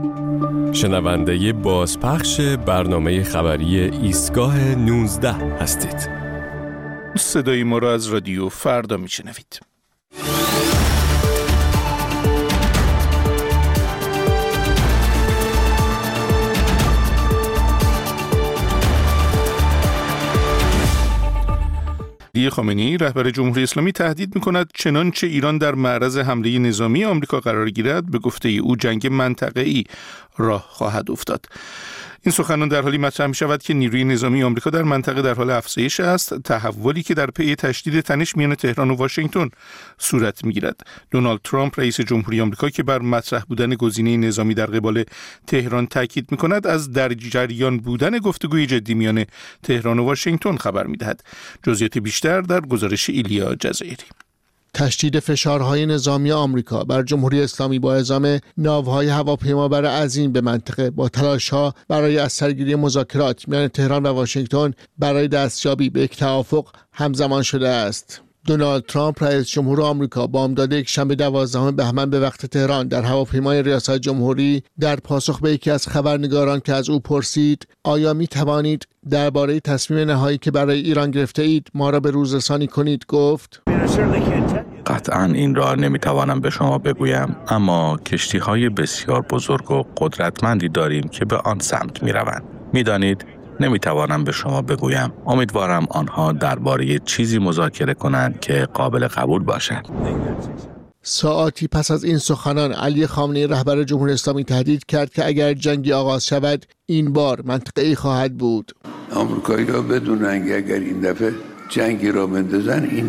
شنونده بازپخش برنامه خبری ایستگاه 19 هستید. صدای ما را از رادیو فردا میشنوید. علی خامنه‌ای رهبر جمهوری اسلامی تهدید می‌کند چنانچه ایران در معرض حمله نظامی آمریکا قرار گیرد به گفته او جنگ منطقه‌ای راه خواهد افتاد. این سخنان در حالی مطرح می‌شود که نیروی نظامی آمریکا در منطقه در حال افزایش است، تحولی که در پی تشدید تنش میان تهران و واشنگتن صورت می‌گیرد. دونالد ترامپ رئیس جمهوری آمریکا که بر مطرح بودن گزینه نظامی در قبال تهران تاکید می‌کند، از در جریان بودن گفتگوی جدی میان تهران و واشنگتن خبر می‌دهد. جزئیات بیشتر در گزارش ایلیا جزایری. تشدید فشارهای نظامی آمریکا بر جمهوری اسلامی با اعزام ناوهای هواپیمابر عظیم به منطقه با تلاش‌ها برای از سرگیری مذاکرات میان تهران و واشنگتن برای دستیابی به یک توافق همزمان شده است. دونالد ترامپ رئیس جمهور آمریکا بامداد یکشنبه 12 بهمن به وقت تهران در هواپیمای ریاست جمهوری در پاسخ به یکی از خبرنگاران که از او پرسید آیا می توانید درباره تصمیم نهایی که برای ایران گرفته اید ما را به روزرسانی کنید گفت: قطعاً این را نمیتوانم به شما بگویم، اما کشتی‌های بسیار بزرگ و قدرتمندی داریم که به آن سمت می‌روند. می‌دانید نمیتوانم به شما بگویم. امیدوارم آنها درباره چیزی مذاکره کنند که قابل قبول باشد. ساعاتی پس از این سخنان علی خامنه‌ای رهبر جمهوری اسلامی تهدید کرد که اگر جنگی آغاز شود این بار منطقه‌ای خواهد بود. آمریکایی‌ها بدونن که اگر این دفعه جنگی را بندازن این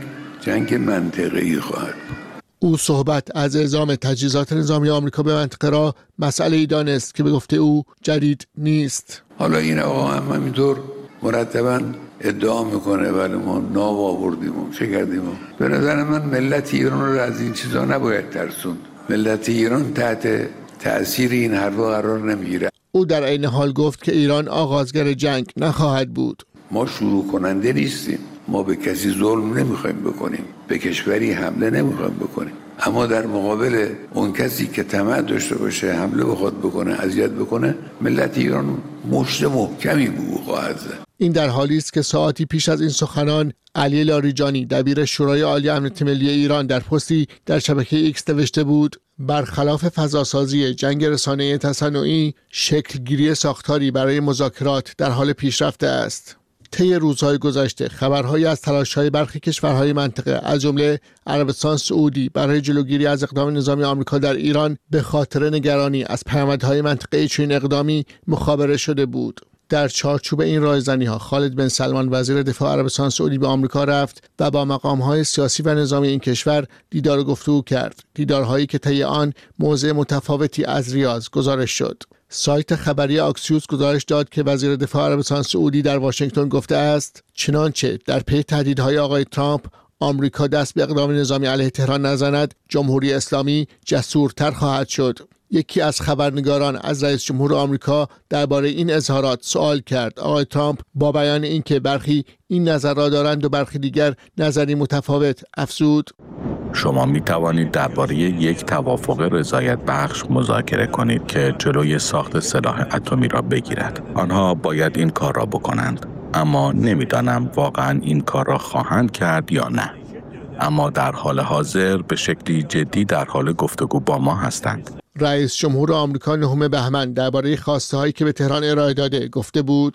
جنگ منطقه‌ای خواهد بود. او صحبت از اعزام تجهیزات نظامی آمریکا به منطقه را مسئله‌ای دانست که به گفته او جدید نیست. حالا این آقا هم همینطور مرتباً ادعا میکنه ولی ما ناو آوردیم و چه کردیم. به نظر من ملت ایران رو از این چیزا نباید ترسوند. ملت ایران تحت تأثیر این حرفا قرار نمیگیره. او در عین حال گفت که ایران آغازگر جنگ نخواهد بود. ما شروع کننده نیستیم. ما به کسی ظلم نمیخوایم بکنیم، به کشوری حمله نمیخوایم بکنیم، اما در مقابل اون کسی که طمع داشته باشه حمله بخواد بکنه، اذیت بکنه، ملت ایران مشت محکمی به او خواهد زد. این در حالی است که ساعتی پیش از این سخنان علی لاریجانی دبیر شورای عالی امنیت ملی ایران در پستی در شبکه ایکس نوشته بود: برخلاف فضاسازی جنگ رسانه‌ای تصنعی، شکلگیری ساختاری برای مذاکرات در حال پیشرفت است. طی روزهای گذشته خبرهایی از تلاش‌های برخی کشورهای منطقه از جمله عربستان سعودی برای جلوگیری از اقدام نظامی آمریکا در ایران به خاطر نگرانی از پیامدهای منطقه‌ای چنین اقدامی مخابره شده بود. در چارچوب این رایزنی‌ها خالد بن سلمان وزیر دفاع عربستان سعودی به آمریکا رفت و با مقام‌های سیاسی و نظامی این کشور دیدار و گفتگو کرد. دیدارهایی که طی آن موضع متفاوتی از ریاض گزارش شد. سایت خبری آکسیوس گزارش داد که وزیر دفاع عربستان سعودی در واشنگتن گفته است چنانچه در پی تهدیدهای آقای ترامپ آمریکا دست به اقدام نظامی علیه تهران نزند، جمهوری اسلامی جسورتر خواهد شد. یکی از خبرنگاران از رئیس جمهور آمریکا درباره این اظهارات سوال کرد. آقای ترامپ با بیان اینکه برخی این نظر را دارند و برخی دیگر نظری متفاوت افزود: شما می توانید درباره یک توافق رضایت بخش مذاکره کنید که جلوی ساخت سلاح اتمی را بگیرد. آنها باید این کار را بکنند، اما نمیدانم واقعا این کار را خواهند کرد یا نه. اما در حال حاضر به شکلی جدی در حال گفتگو با ما هستند. رئیس جمهور آمریکا 9 بهمن درباره خواسته‌هایی که به تهران ارائه داده گفته بود: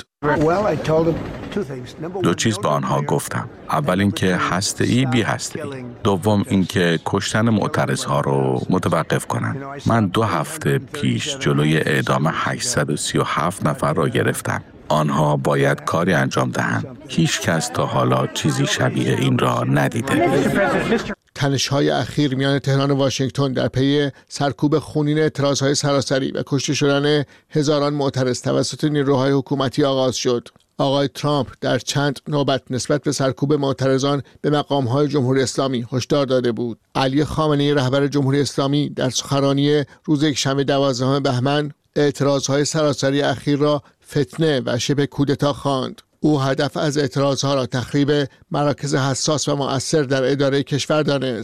دو چیز به آنها گفتم. اول اینکه هسته‌ای بی هسته‌ای. دوم اینکه کشتن معترضها رو متوقف کنند. من 2 هفته پیش جلوی اعدام 837 نفر را گرفتم. آنها باید کاری انجام دهند. هیچ کس تا حالا چیزی شبیه این را ندیده. تنش‌های اخیر میان تهران و واشنگتن در پی سرکوب خونین اعتراضهای سراسری و کشته شدن هزاران معترض توسط نیروهای حکومتی آغاز شد. آقای ترامپ در چند نوبت نسبت به سرکوب معترضان به مقام‌های جمهوری اسلامی هشدار داده بود. علی خامنه‌ای رهبر جمهوری اسلامی در سخنرانی روز یکشنبه 12 بهمن اعتراضهای سراسری اخیر را فتنه و شبه کودتا خواند. او هدف از اعتراضها را تخریب مراکز حساس و مؤثر در اداره کشور دانست.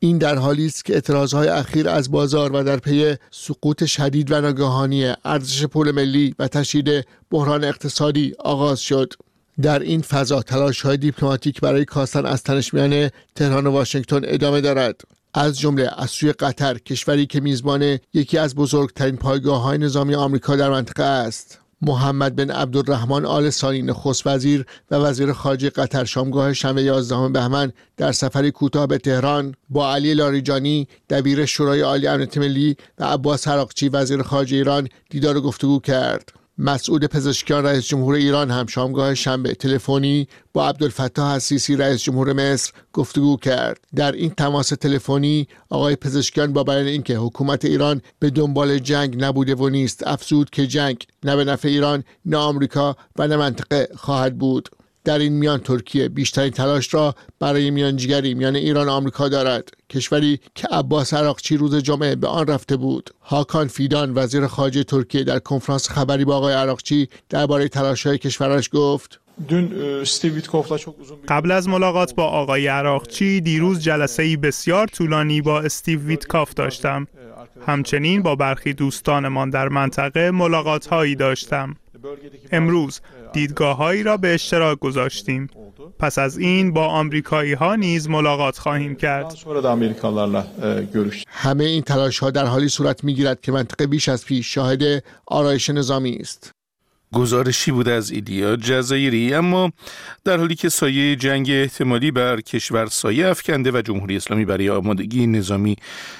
این در حالی است که اعتراضهای اخیر از بازار و در پی سقوط شدید و ناگهانی ارزش پول ملی و تشدید بحران اقتصادی آغاز شد. در این فضا تلاش‌های دیپلماتیک برای کاستن از تنش میان تهران و واشنگتن ادامه دارد. از جمله از سوی قطر، کشوری که میزبان یکی از بزرگترین پایگاه‌های نظامی آمریکا در منطقه است. محمد بن عبدالرحمن آل ثانی نخست وزیر و وزیر خارجه قطر شامگاه شنبه 11 بهمن در سفری کوتاه به تهران با علی لاریجانی دبیر شورای عالی امنیت ملی و عباس عراقچی وزیر خارجه ایران دیدار و گفتگو کرد. مسعود پزشکیان رئیس جمهور ایران هم شامگاه شنبه تلفنی با عبدالفتاح السیسی رئیس جمهور مصر گفتگو کرد. در این تماس تلفنی آقای پزشکیان با بیان اینکه حکومت ایران به دنبال جنگ نبوده و نیست افزود که جنگ نه به نفع ایران، نه آمریکا و نه منطقه خواهد بود. در این میان ترکیه بیشترین تلاش را برای میانجیگری میان ایران و آمریکا دارد، کشوری که عباس عراقچی روز جمعه به آن رفته بود. هاکان فیدان وزیر خارجه ترکیه در کنفرانس خبری با آقای عراقچی درباره تلاش‌های کشورش گفت: قبل از ملاقات با آقای عراقچی دیروز جلسه‌ای بسیار طولانی با استیو ویتکاف داشتم. همچنین با برخی دوستانمان در منطقه ملاقات‌هایی داشتم. امروز دیدگاه‌هایی را به اشتراک گذاشتیم. پس از این با آمریکایی‌ها نیز ملاقات خواهیم کرد. همه این تلاش‌ها در حالی صورت می‌گیرد که منطقه بیش از پیش شاهد آرایش نظامی است. گزارشی بود از ایلیا جزایری. اما در حالی که سایه جنگ احتمالی بر کشور سایه افکنده و جمهوری اسلامی برای آمادگی نظامی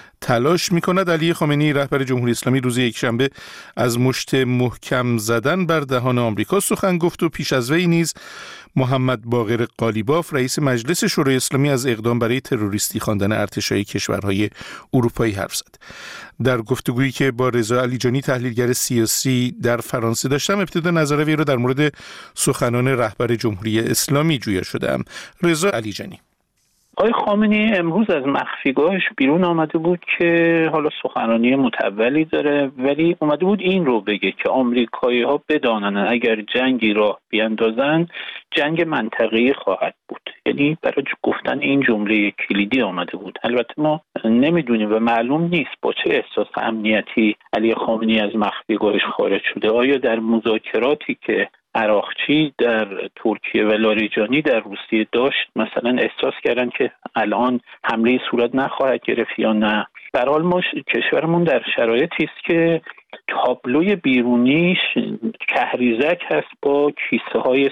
تلاش می‌کند، علی خامنه‌ای رهبر جمهوری اسلامی روز یکشنبه از مشت محکم زدن بر دهان آمریکا سخن گفت و پیش از وی نیز محمد باقر قالیباف رئیس مجلس شورای اسلامی از اقدام برای تروریستی خواندن ارتشای کشورهای اروپایی حرف زد. در گفتگویی که با رضا علیجانی تحلیلگر سیاسی در فرانسه داشتم، ابتدا نظر وی را در مورد سخنان رهبر جمهوری اسلامی جویا شدم. رضا علیجانی: آقای خامنه‌ای امروز از مخفیگاهش بیرون آمده بود که حالا سخنرانی متولی داره، ولی اومده بود این رو بگه که آمریکایی‌ها بدانن اگر جنگی را بیاندازن جنگ منطقه‌ای خواهد بود. یعنی برای گفتن این جمله کلیدی آمده بود. البته ما نمیدونیم و معلوم نیست با چه احساس امنیتی علی خامنه‌ای از مخفیگاهش خارج شده. آیا در مذاکراتی که عراقچی در ترکیه و لاریجانی در روسیه داشت مثلا احساس کردن که الان حمله صورت نخواهد گرفت یا نه؟ در حال ما کشورمون در شرایطی است که تابلوی بیرونیش کهریزک هست با کیسه های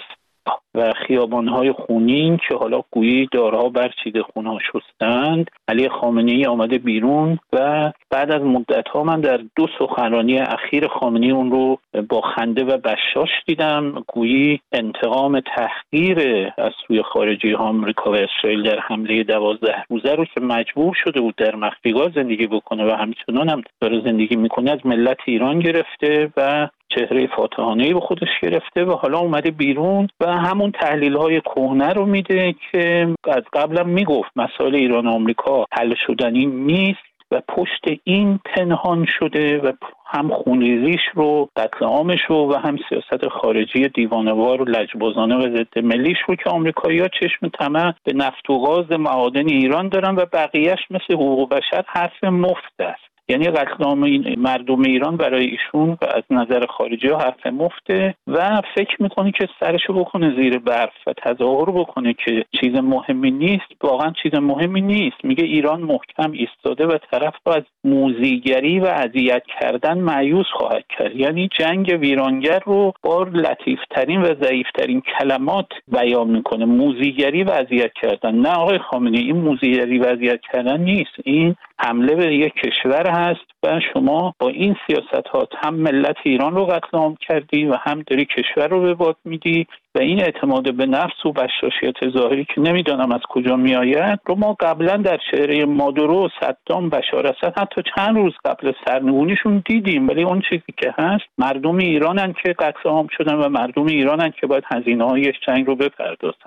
و خیابان‌های خونین که حالا گویی دارها برچیده خونها شستند. علی خامنه‌ای آمده بیرون و بعد از مدت‌ها من در 2 سخنرانی اخیر خامنه‌ای اون رو با خنده و بشاش دیدم، گویی انتقام تحقیر از سوی خارجی آمریکا و اسرائیل در حمله 12 روزه رو که مجبور شده بود در مخفیگاه زندگی بکنه و همچنان هم داره زندگی میکنه از ملت ایران گرفته و چهره فاتحانه‌ای به خودش گرفته و حالا اومده بیرون و همون تحلیل‌های کهنه رو میده که از قبلم میگفت مسائل ایران و آمریکا حل شدنی نیست و پشت این پنهان شده و هم خونریزیش رو، قتل عامش رو و هم سیاست خارجی دیوانه‌وار و لجبازانه و ضد ملیش رو که آمریکایی‌ها چشم طمع به نفت و گاز معادن ایران دارن و بقیه‌اش مثل حقوق بشر حرف مفت است. یعنی قتل عام مردم ایران برای ایشون و از نظر خارجی ها حرف مفته و فکر میکنه که سرشو بکنه زیر برف و تظاهر بکنه که چیز مهمی نیست. واقعا چیز مهمی نیست. میگه ایران محکم ایستاده و طرف رو از موذیگری و اذیت کردن مایوس خواهد کرد. یعنی جنگ ویرانگر رو با لطیفترین و ضعیفترین کلمات بیان میکنه. موذیگری و اذیت کردن. نه آقای خامنه‌ای، این موذیگری و اذیت کردن نیست. این حمله به یک کشور هست و شما با این سیاست ها هم ملت ایران رو قتل عام کردی و هم داری کشور رو به باد میدی و این اعتماد به نفس و بشاشیت ظاهری که نمیدانم از کجا میآید رو ما قبلا در چهره مادورو و صدام، بشار اسد حتی چند روز قبل سرنگونیشون دیدیم. ولی اون چیزی که هست مردم ایرانن که قتل عام شدن و مردم ایرانن که باید هزینه‌های جنگ رو بپردازن.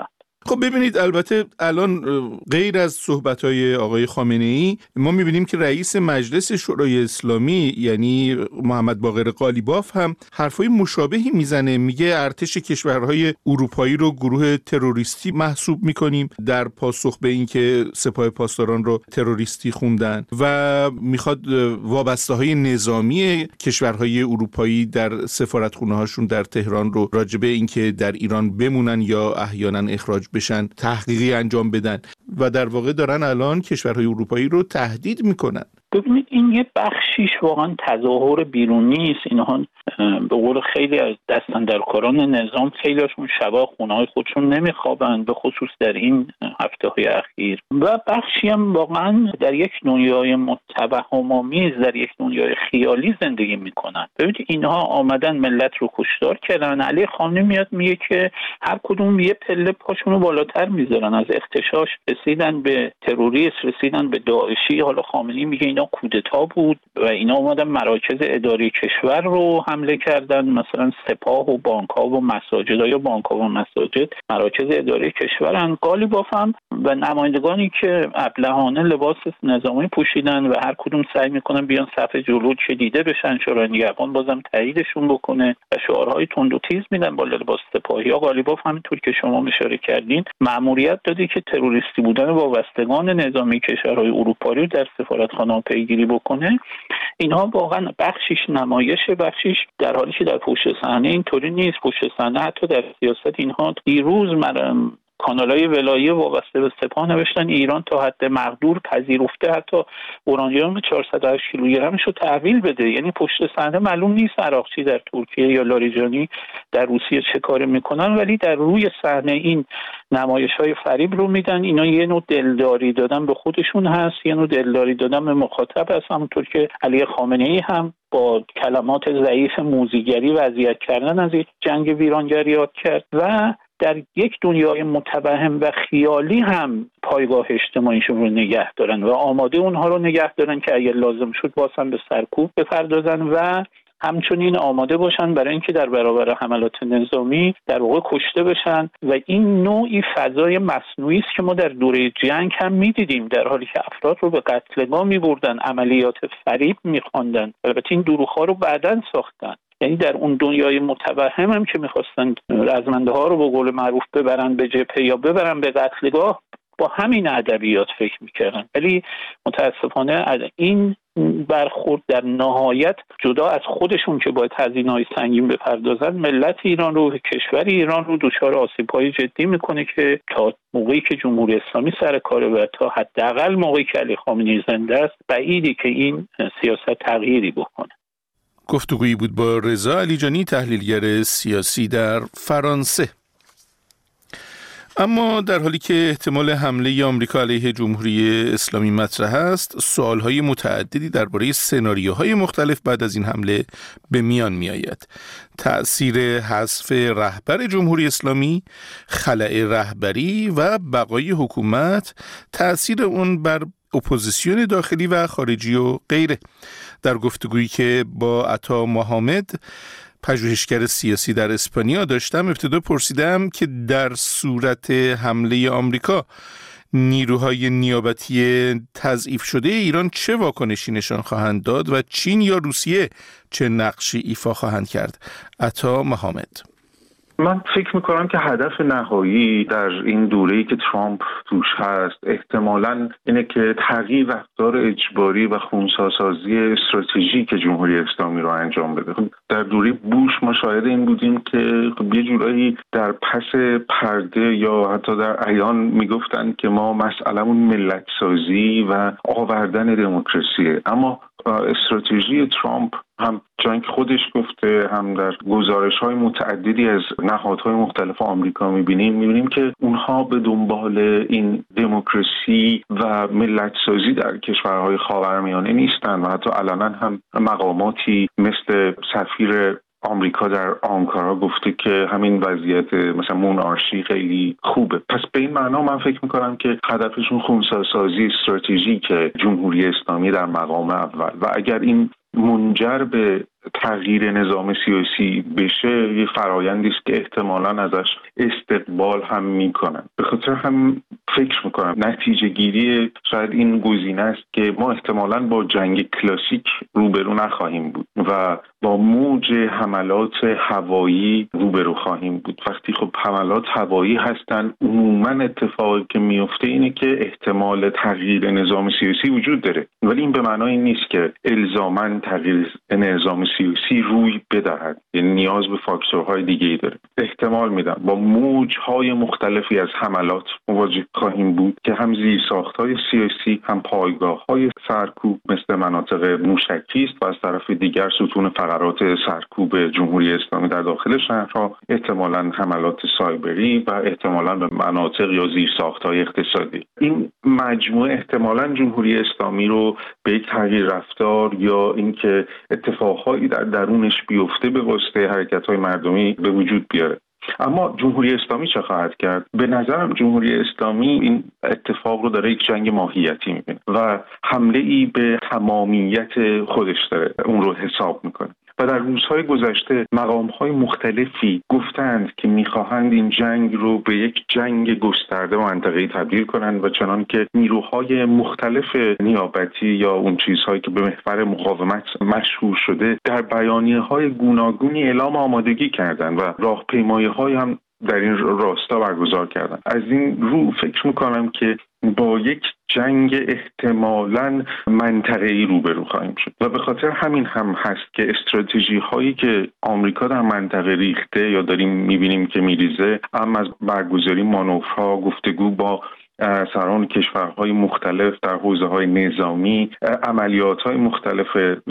خب ببینید، البته الان غیر از صحبت‌های آقای خامنه‌ای ما می‌بینیم که رئیس مجلس شورای اسلامی یعنی محمد باقر قالیباف هم حرفای مشابهی میزنه. میگه ارتش کشورهای اروپایی رو گروه تروریستی محسوب می‌کنیم در پاسخ به اینکه سپاه پاسداران رو تروریستی خوندن و میخواد وابسته‌های نظامی کشورهای اروپایی در سفارتخونه‌هاشون در تهران رو راجع به اینکه در ایران بمونن یا احیانا اخراج بشن تحقیقی انجام بدن و در واقع دارن الان کشورهای اروپایی رو تهدید میکنن. ببینید این یه بخشیش واقعا تظاهر بیرونی است. اینها به قول خیلی از دستاندرکاران نظام خیلیشون شبا خونه‌های خودشون نمیخوابن، به خصوص در این هفته‌های اخیر، و بخشی هم واقعا در یک دنیای متوهم‌آمیز، در یک دنیای خیالی زندگی میکنن. ببینید اینها آمدن ملت رو کشتار کردن. علی خامنه‌ای میاد میگه که هر کدوم یه پله پاشونو بالاتر میذارن، از اغتشاش رسیدن به تروریسم، رسیدن به داعشی. حالا خامنه‌ای میگه اینا کودتا بود و اینا اومدن مراکز اداری کشور رو حمله کردن، مثلا سپاه و بانک‌ها و مساجد یا بانک‌ها و مساجد مراکز اداری کشورن. قالیباف هم و نمایندگانی که ابلهانه لباس نظامی پوشیدن و هر کدوم سعی میکنن بیان صف جلو چه دیده بشن، شورای نگهبان بازم تاییدشون بکنه و شعارهای تند و تیز میدن با لباس سپاهی. قالیباف همینطور که شما اشاره کردین مأموریت داده که تروریستی بودن وابستگان نظامی کشورهای اروپایی رو در سفارتخانه‌ها پیگیری بکنه. اینها واقعا بخشیش نمایشه، بخشیش در حالی که در پشت صحنه اینطوری نیست. پشت صحنه حتی در سیاست اینها دیروز کانال‌های ولایی وابسته به سپاه نوشتن ایران تا حد مقدور پذیرفته حتی اورانیوم 408 کیلوگرمش رو تحویل بده. یعنی پشت صحنه معلوم نیست عراقچی در ترکیه یا لاریجانی در روسیه چه کاری میکنن، ولی در روی صحنه این نمایش‌های فریب رو میدن. اینا یه نوع دلداری دادن به خودشون هست، یه نوع دلداری دادن به مخاطب هست، همونطور که علی خامنه‌ای هم با کلمات ضعیف موذیگری وضعیت کردن از یک جنگ ویرانگر یاد کرد و در یک دنیای متوهم و خیالی هم پایگاه اجتماعیشون رو نگه دارن و آماده اونها رو نگه دارن که اگر لازم شد بازم به سرکوب بپردازن و همچنین آماده باشن برای اینکه در برابر حملات نظامی در واقع کشته بشن. و این نوعی فضای مصنوعی است که ما در دوره جنگ هم می‌دیدیم، در حالی که افراد رو به قتلگاه می‌بردن، عملیات فریب می‌خواندن. البته این دروغ‌ها رو بعداً ساختن. یعنی در اون دنیای متوهم هم که می‌خواستن رزمنده ها رو به قول معروف ببرن به جبهه یا ببرن به قتلگاه، با همین ادبیات فکر می‌کردن. ولی متأسفانه این برخورد در نهایت جدا از خودشون که باید هزینه‌های سنگین بپردازن، ملت ایران رو، کشور ایران رو دچار آسیب‌های جدی میکنه که تا موقعی که جمهوری اسلامی سر کاره و تا حداقل موقعی که علی خامنه‌ای زنده است بعیده که این سیاست تغییری بکنه. گفتگویی بود با رضا علیجانی، تحلیلگر سیاسی در فرانسه. اما در حالی که احتمال حمله آمریکا علیه جمهوری اسلامی مطرح است، سوالهای متعددی درباره سناریوهای مختلف بعد از این حمله به میان می آید. تأثیر حذف رهبر جمهوری اسلامی، خلأ رهبری و بقای حکومت، تأثیر اون بر اپوزیسیون داخلی و خارجی و غیره. در گفتگویی که با عطا محمد، پژوهشگر سیاسی در اسپانیا داشتم، ابتدا پرسیدم که در صورت حمله آمریکا نیروهای نیابتی تضعیف شده ایران چه واکنشی نشان خواهند داد و چین یا روسیه چه نقشی ایفا خواهند کرد. عطا محمد: من فکر میکنم که هدف نهایی در این دوره‌ای که ترامپ توش هست احتمالاً اینه که تغییر رفتار اجباری و خونساسازی استراتژیک جمهوری اسلامی رو انجام بده. در دوره بوش ما شاهد این بودیم که یه جورایی در پس پرده یا حتی در عیان میگفتن که ما مسئله‌مون ملت سازی و آوردن دموکراسیه، اما استراتژی ترامپ هم جنگ خودش گفته، هم در گزارش‌های متعددی از نهادهای مختلف آمریکا می‌بینیم که اونها به دنبال این دموکراسی و ملت سازی در کشورهای خاورمیانه نیستن و حتی علنا هم مقاماتی مثل سفیر آمریکا در آنکارا گفته که همین وضعیت مثلا مونارشی خیلی خوبه. پس به این معنا من فکر میکنم که هدفشون خونساسازی استراتژیک جمهوری اسلامی در مقام اول و اگر این منجر به تغییر نظام سیاسی بشه یه فرایندی است که احتمالاً ازش استقبال هم میکنن. به خاطر هم فکر میکنم نتیجه گیری شاید این گزینه است که ما احتمالاً با جنگ کلاسیک روبرو نخواهیم بود و با موج حملات هوایی روبرو خواهیم بود. وقتی خب حملات هوایی هستن عموماً اتفاقی که میفته اینه که احتمال تغییر نظام سیاسی وجود داره، ولی این به معنای نیست که الزاماً تغییر نظام سیاسی روی بدهد، یعنی نیاز به فاکتورهای دیگه‌ای داره. احتمال میدم با موج‌های مختلفی از حملات مواجه خواهیم بود که هم زیرساخت‌های سیاسی هم پایگاه‌های سرکوب مثل مناطق موشکی است و از طرف دیگر ستون فقرات سرکوب جمهوری اسلامی در داخل شهرها، احتمالاً حملات سایبری و احتمالاً به مناطق یا زیرساخت‌های اقتصادی. این مجموعه احتمالاً جمهوری اسلامی رو به یک تغییر رفتار یا اینکه اتفاقهایی در درونش بیفته به واسطه حرکت‌های مردمی به وجود بیاره. اما جمهوری اسلامی چه خواهد کرد؟ به نظرم جمهوری اسلامی این اتفاق رو داره یک جنگ ماهیتی می‌بینه و حمله‌ای به تمامیت خودش داره اون رو حساب می‌کنه. و در روزهای گذشته مقام‌های مختلفی گفتند که می‌خواهند این جنگ رو به یک جنگ گسترده منطقه‌ای تبدیل کنند و چنان که نیروهای مختلف نیابتی یا اون چیزهایی که به محور مقاومت مشهور شده در بیانیه‌های گوناگونی اعلام آمادگی کردند و راهپیمایی‌های هم در این راستا برگزار کردن. از این رو فکر میکنم که با یک جنگ احتمالاً منطقه‌ای روبرو خواهیم شد و به خاطر همین هم هست که استراتژی هایی که آمریکا در منطقه ریخته یا داریم میبینیم که میریزه، هم از برگزاری مانورها، گفتگو با سران کشورهای مختلف در حوزه‌های نظامی، عملیات‌های مختلف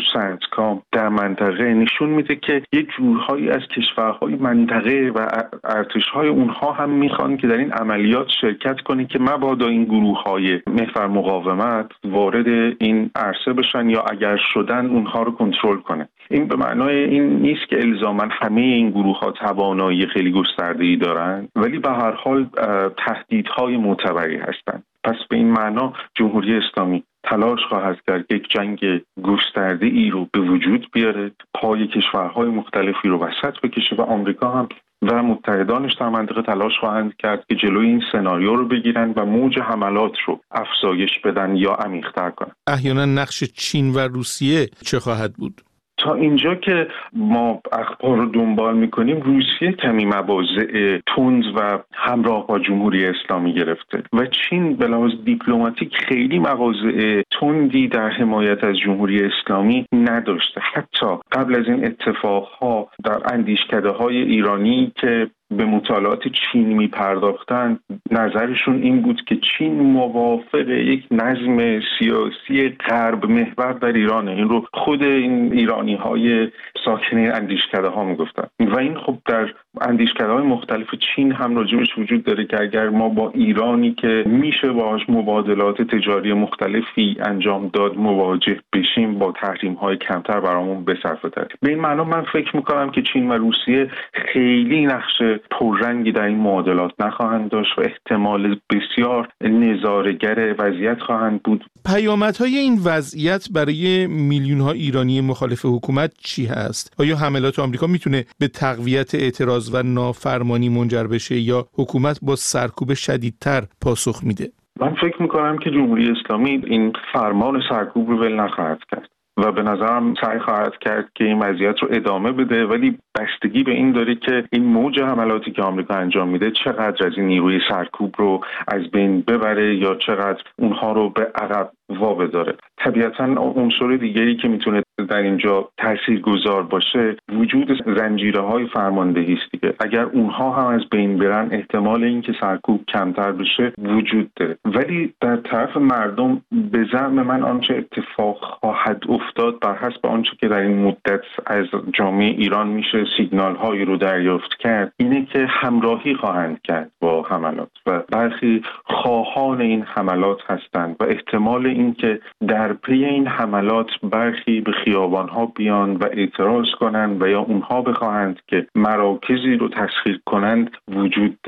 سنتکام در منطقه نشون میده که یک جورهایی از کشورهای منطقه و ارتش‌های اونها هم میخوان که در این عملیات شرکت کنه که مبادا این گروه‌های محور مقاومت وارد این عرصه بشن یا اگر شدن اونها رو کنترل کنه. این به معنای این نیست که الزاماً همه این گروه‌ها توانایی خیلی گسترده‌ای دارن، ولی به هر حال تهدیدهای معتبری هستند. پس به این معنا جمهوری اسلامی تلاش خواهد کرد یک جنگ گسترده‌ای رو به وجود بیاره، پای کشورهای مختلفی رو وسط بکشه و آمریکا هم و متحدانش در منطقه تلاش خواهند کرد که جلوی این سناریو رو بگیرن و موج حملات رو افزایش بدن یا عمیق‌تر کنن. احیانا نقش چین و روسیه چه خواهد بود؟ تا اینجا که ما اخبار رو دنبال میکنیم روسیه کمی مواضع تند و همراه با جمهوری اسلامی گرفته و چین به لحاظ دیپلماتیک خیلی مواضع تندی در حمایت از جمهوری اسلامی نداشته. حتی قبل از این اتفاقها در اندیشکده‌های ایرانی که به مطالعات چین می پرداختن نظرشون این بود که چین موافق یک نظم سیاسی غرب محور در ایرانه. این رو خود این ایرانی های ساکنه اندیشکده ها می گفتن و این خب در اندیشکده های مختلف چین هم راجبش وجود داره که اگر ما با ایرانی که میشه باهاش مبادلات تجاری مختلفی انجام داد مواجه بشیم با تحریم های کمتر برامون بصرفه تر. به این معنا من فکر میکنم که چین و روسیه خیلی نقش پررنگی در این معادلات نخواهند داشت و احتمال بسیار نظاره‌گر وضعیت خواهند بود. پیامدهای این وضعیت برای میلیون‌ها ایرانی مخالف حکومت چی هست؟ آیا حملات آمریکا میتونه به تقویت اعتراض و نافرمانی منجر بشه یا حکومت با سرکوب شدیدتر پاسخ میده؟ من فکر میکنم که جمهوری اسلامی این فرمان سرکوب رو ول نخواهد کرد و به نظرم سعی خواهد کرد که این وضعیت رو ادامه بده، ولی بستگی به این داره که این موج حملاتی که آمریکا انجام میده چقدر از این نیروی سرکوب رو از بین ببره یا چقدر اونها رو به عقب وابداره. طبیعتاً عنصر دیگری که میتونه در اینجا تاثیرگذار باشه وجود زنجیره‌های فرماندهی است دیگه. اگر اونها هم از بین برن احتمال اینکه سرکوب کمتر بشه وجود داره، ولی در طرف مردم به زعم من آنچه اتفاق خواهد افتاد بر حسب آنچه که در این مدت از جامعه ایران میشه سیگنال هایی رو دریافت کرد اینه که همراهی خواهند کرد با حملات و برخی خواهان این حملات هستند و احتمال اینکه در پی این حملات برخی به خیابان ها بیان و اعتراض کنند و یا اونها بخواهند که مراکزی رو تسخیر کنند وجود داره.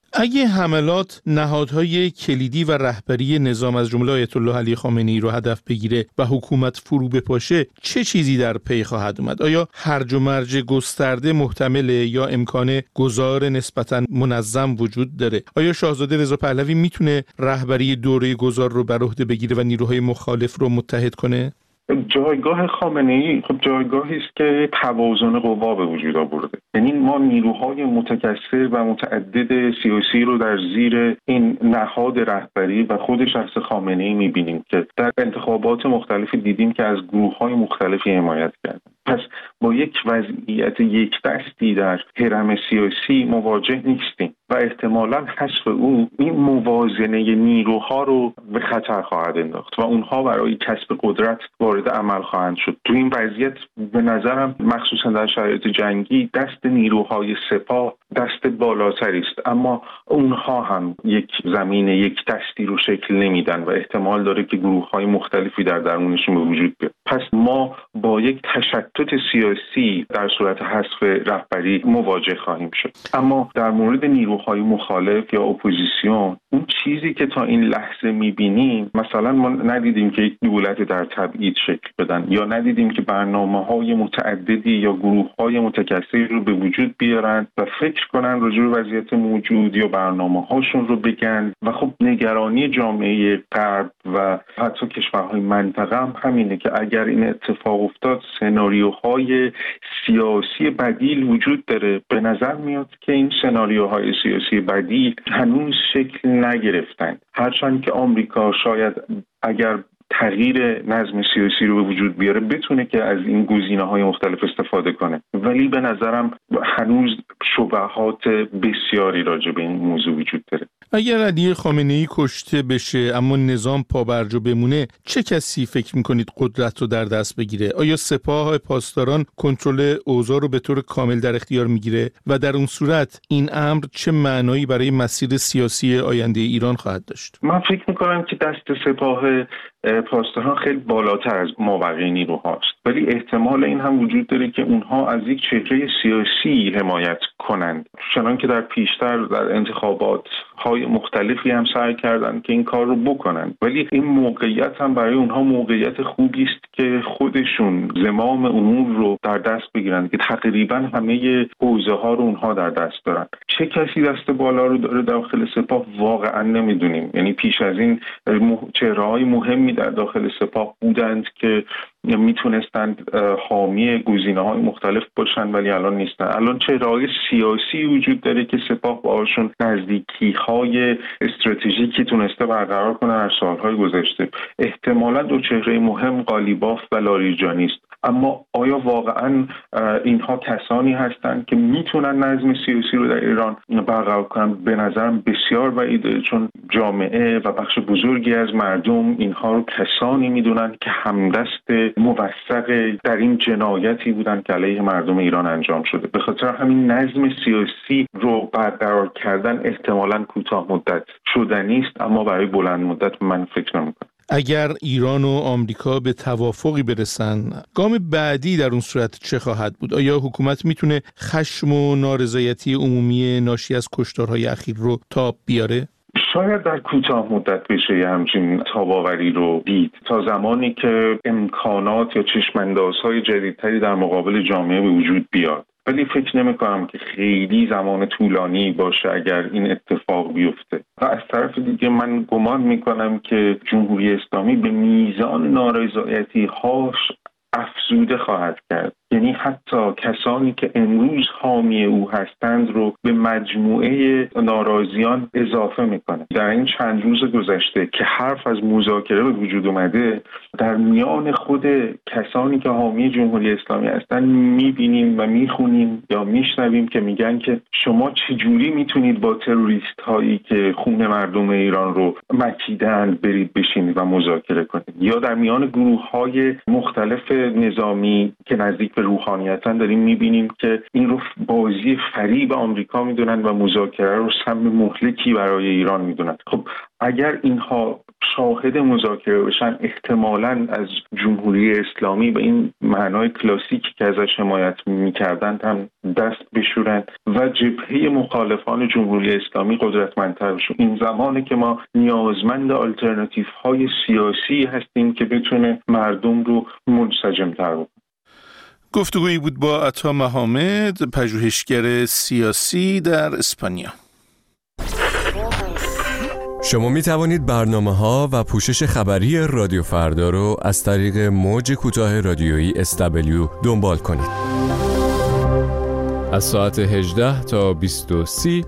اگه حملات نهادهای کلیدی و رهبری نظام از جمله آیت الله علی خامنه‌ای رو هدف بگیره و حکومت فرو بپاشه، چه چیزی در پی خواهد اومد؟ آیا هرج و مرج گسترده محتمله یا امکان گذار نسبتاً منظم وجود داره؟ آیا شاهزاده رضا پهلوی میتونه رهبری دوره گذار رو بر عهده بگیره و نیروهای مخالف رو متحد کنه؟ جایگاه خامنه‌ای جایگاهی است که توازن قوا به وجود آورده. یعنی ما نیروهای متکثر و متعدد سیاسی رو در زیر این نهاد رهبری و خود شخص خامنه‌ای می‌بینیم که در انتخابات مختلفی دیدیم که از گروه‌های مختلفی حمایت کردن. پس با یک وضعیت یک دستی در هرم سیاسی مواجه نیستیم و احتمالاً حذف او این موازنه نیروها رو به خطر خواهد انداخت و اونها برای کسب قدرت وارد عمل خواهند شد. تو این وضعیت به نظرم مخصوصا در شرایط جنگی دست نیروهای سپاه دست بالاتری است، اما اونها هم یک زمین یک دستی رو شکل نمیدن و احتمال داره که گروه‌های مختلفی در درونشون به وجود بیاد. پس ما با یک تشتت سیاسی در صورت حذف رهبری مواجه خواهیم شد. اما در مورد نیروهای مخالف یا اپوزیسیون، اون چیزی که تا این لحظه می‌بینیم، مثلا ما ندیدیم که یک دولت در تبعید شکل بدن یا ندیدیم که برنامه‌های متعددی یا گروه‌های متکثری رو به وجود بیارن و فکر کنن راجع به وضعیت موجود یا برنامه‌هاشون رو بگن. و خب نگرانی جامعه غرب و حتی کشورهای منطقه هم همینه که اگر این اتفاق افتاد سناریوهای سیاسی بدیل وجود داره. به نظر میاد که این سناریوهای سیاسی بدیل هنوز شکل نگرفتن، هرچند که آمریکا شاید اگر تغییر نظم سیاسی رو به وجود بیاره بتونه که از این گزینه‌های مختلف استفاده کنه، ولی به نظرم هنوز شبهات بسیاری راجع به این موضوع وجود داره. اگر علی خامنه‌ای کشته بشه اما نظام پابرجا بمونه، چه کسی فکر می‌کنید قدرت رو در دست بگیره؟ آیا سپاه پاسداران کنترل اوضاع رو به طور کامل در اختیار میگیره و در اون صورت این امر چه معنایی برای مسیر سیاسی آینده ایران خواهد داشت؟ من فکر می‌کنم که دست سپاه پاسداران خیلی بالاتر از مابقی نیروهاست، ولی احتمال این هم وجود داره که اونها از یک چهره سیاسی حمایت کنند، چنان که در پیشتر در انتخابات های مختلفی هم سعی کردند که این کار رو بکنند. ولی این موقعیت هم برای اونها موقعیت خوبی است که خودشون زمام امور رو در دست بگیرن که تقریبا همه حوزه ها رو اونها در دست دارن. چه کسی دست بالا رو داره داخل سپاه واقعا نمیدونیم. یعنی پیش از این چهره‌های مهمی در داخل سپاه بودند که میتونستند حامی گزینه‌های مختلف باشن ولی الان نیستن. الان چهره‌های سیاسی وجود داره که سپاه باهاشون نزدیکی‌های استراتژیکی تونسته برقرار کنه در سال‌های گذشته. احتمالاً دو چهره مهم قالیباف و لاریجانی است. اما آیا واقعاً اینها کسانی هستند که میتونن نظم سیاسی رو در ایران برقرار کنن؟ به نظرم بسیار بعیده، چون جامعه و بخش بزرگی از مردم اینها رو کسانی میدونن که همدست موثق در این جنایتی بودن که علیه مردم ایران انجام شده. به خاطر همین نظم سیاسی رو برقرار کردن احتمالاً کوتاه مدت شدنی است، اما برای بلند مدت من فکر نمی‌کنم. اگر ایران و آمریکا به توافقی برسن، گام بعدی در اون صورت چه خواهد بود؟ آیا حکومت میتونه خشم و نارضایتی عمومی ناشی از کشتارهای اخیر رو تاب بیاره؟ شاید در کوتاه مدت بشه همچین تاباوری رو دید، تا زمانی که امکانات یا چشم‌اندازهای جدیدتری در مقابل جامعه به وجود بیاد. ولی فکر نمی‌کنم که خیلی زمان طولانی باشه اگر این اتفاق بیفته. و از طرف دیگه من گمان می‌کنم که جمهوری اسلامی به میزان نارضایتی‌هاش افزوده خواهد کرد. یعنی حتی کسانی که امروز حامی او هستند رو به مجموعه ناراضیان اضافه میکنه. در این چند روز گذشته که حرف از مذاکره به وجود اومده، در میان خود کسانی که حامی جمهوری اسلامی هستند میبینیم و میخونیم یا میشنویم که میگن که شما چجوری میتونید با تروریست هایی که خون مردم ایران رو مکیدن برید بشینید و مذاکره کنید. یا در میان گروه های مختلف نظامی که نزدیک روحانیتاً داریم میبینیم که این رو بازی فریب آمریکا میدونن و مذاکره رو سم مهلکی برای ایران میدونن. خب اگر اینها شاهد مذاکره بشن، احتمالاً از جمهوری اسلامی به این معنای کلاسیکی که ازش حمایت می‌کردند هم دست بشورن و جبهه مخالفان جمهوری اسلامی قدرتمندتر بشه. این زمانی که ما نیازمند آلترناتیوهای سیاسی هستیم که بتونه مردم رو منسجم‌تر بکنه. گفتگویی بود با عطا محمد، پژوهشگر سیاسی در اسپانیا. شما می توانید برنامه‌ها و پوشش خبری رادیو فردا رو از طریق موج کوتاه رادیویی SW دنبال کنید. از ساعت 18 تا 20:30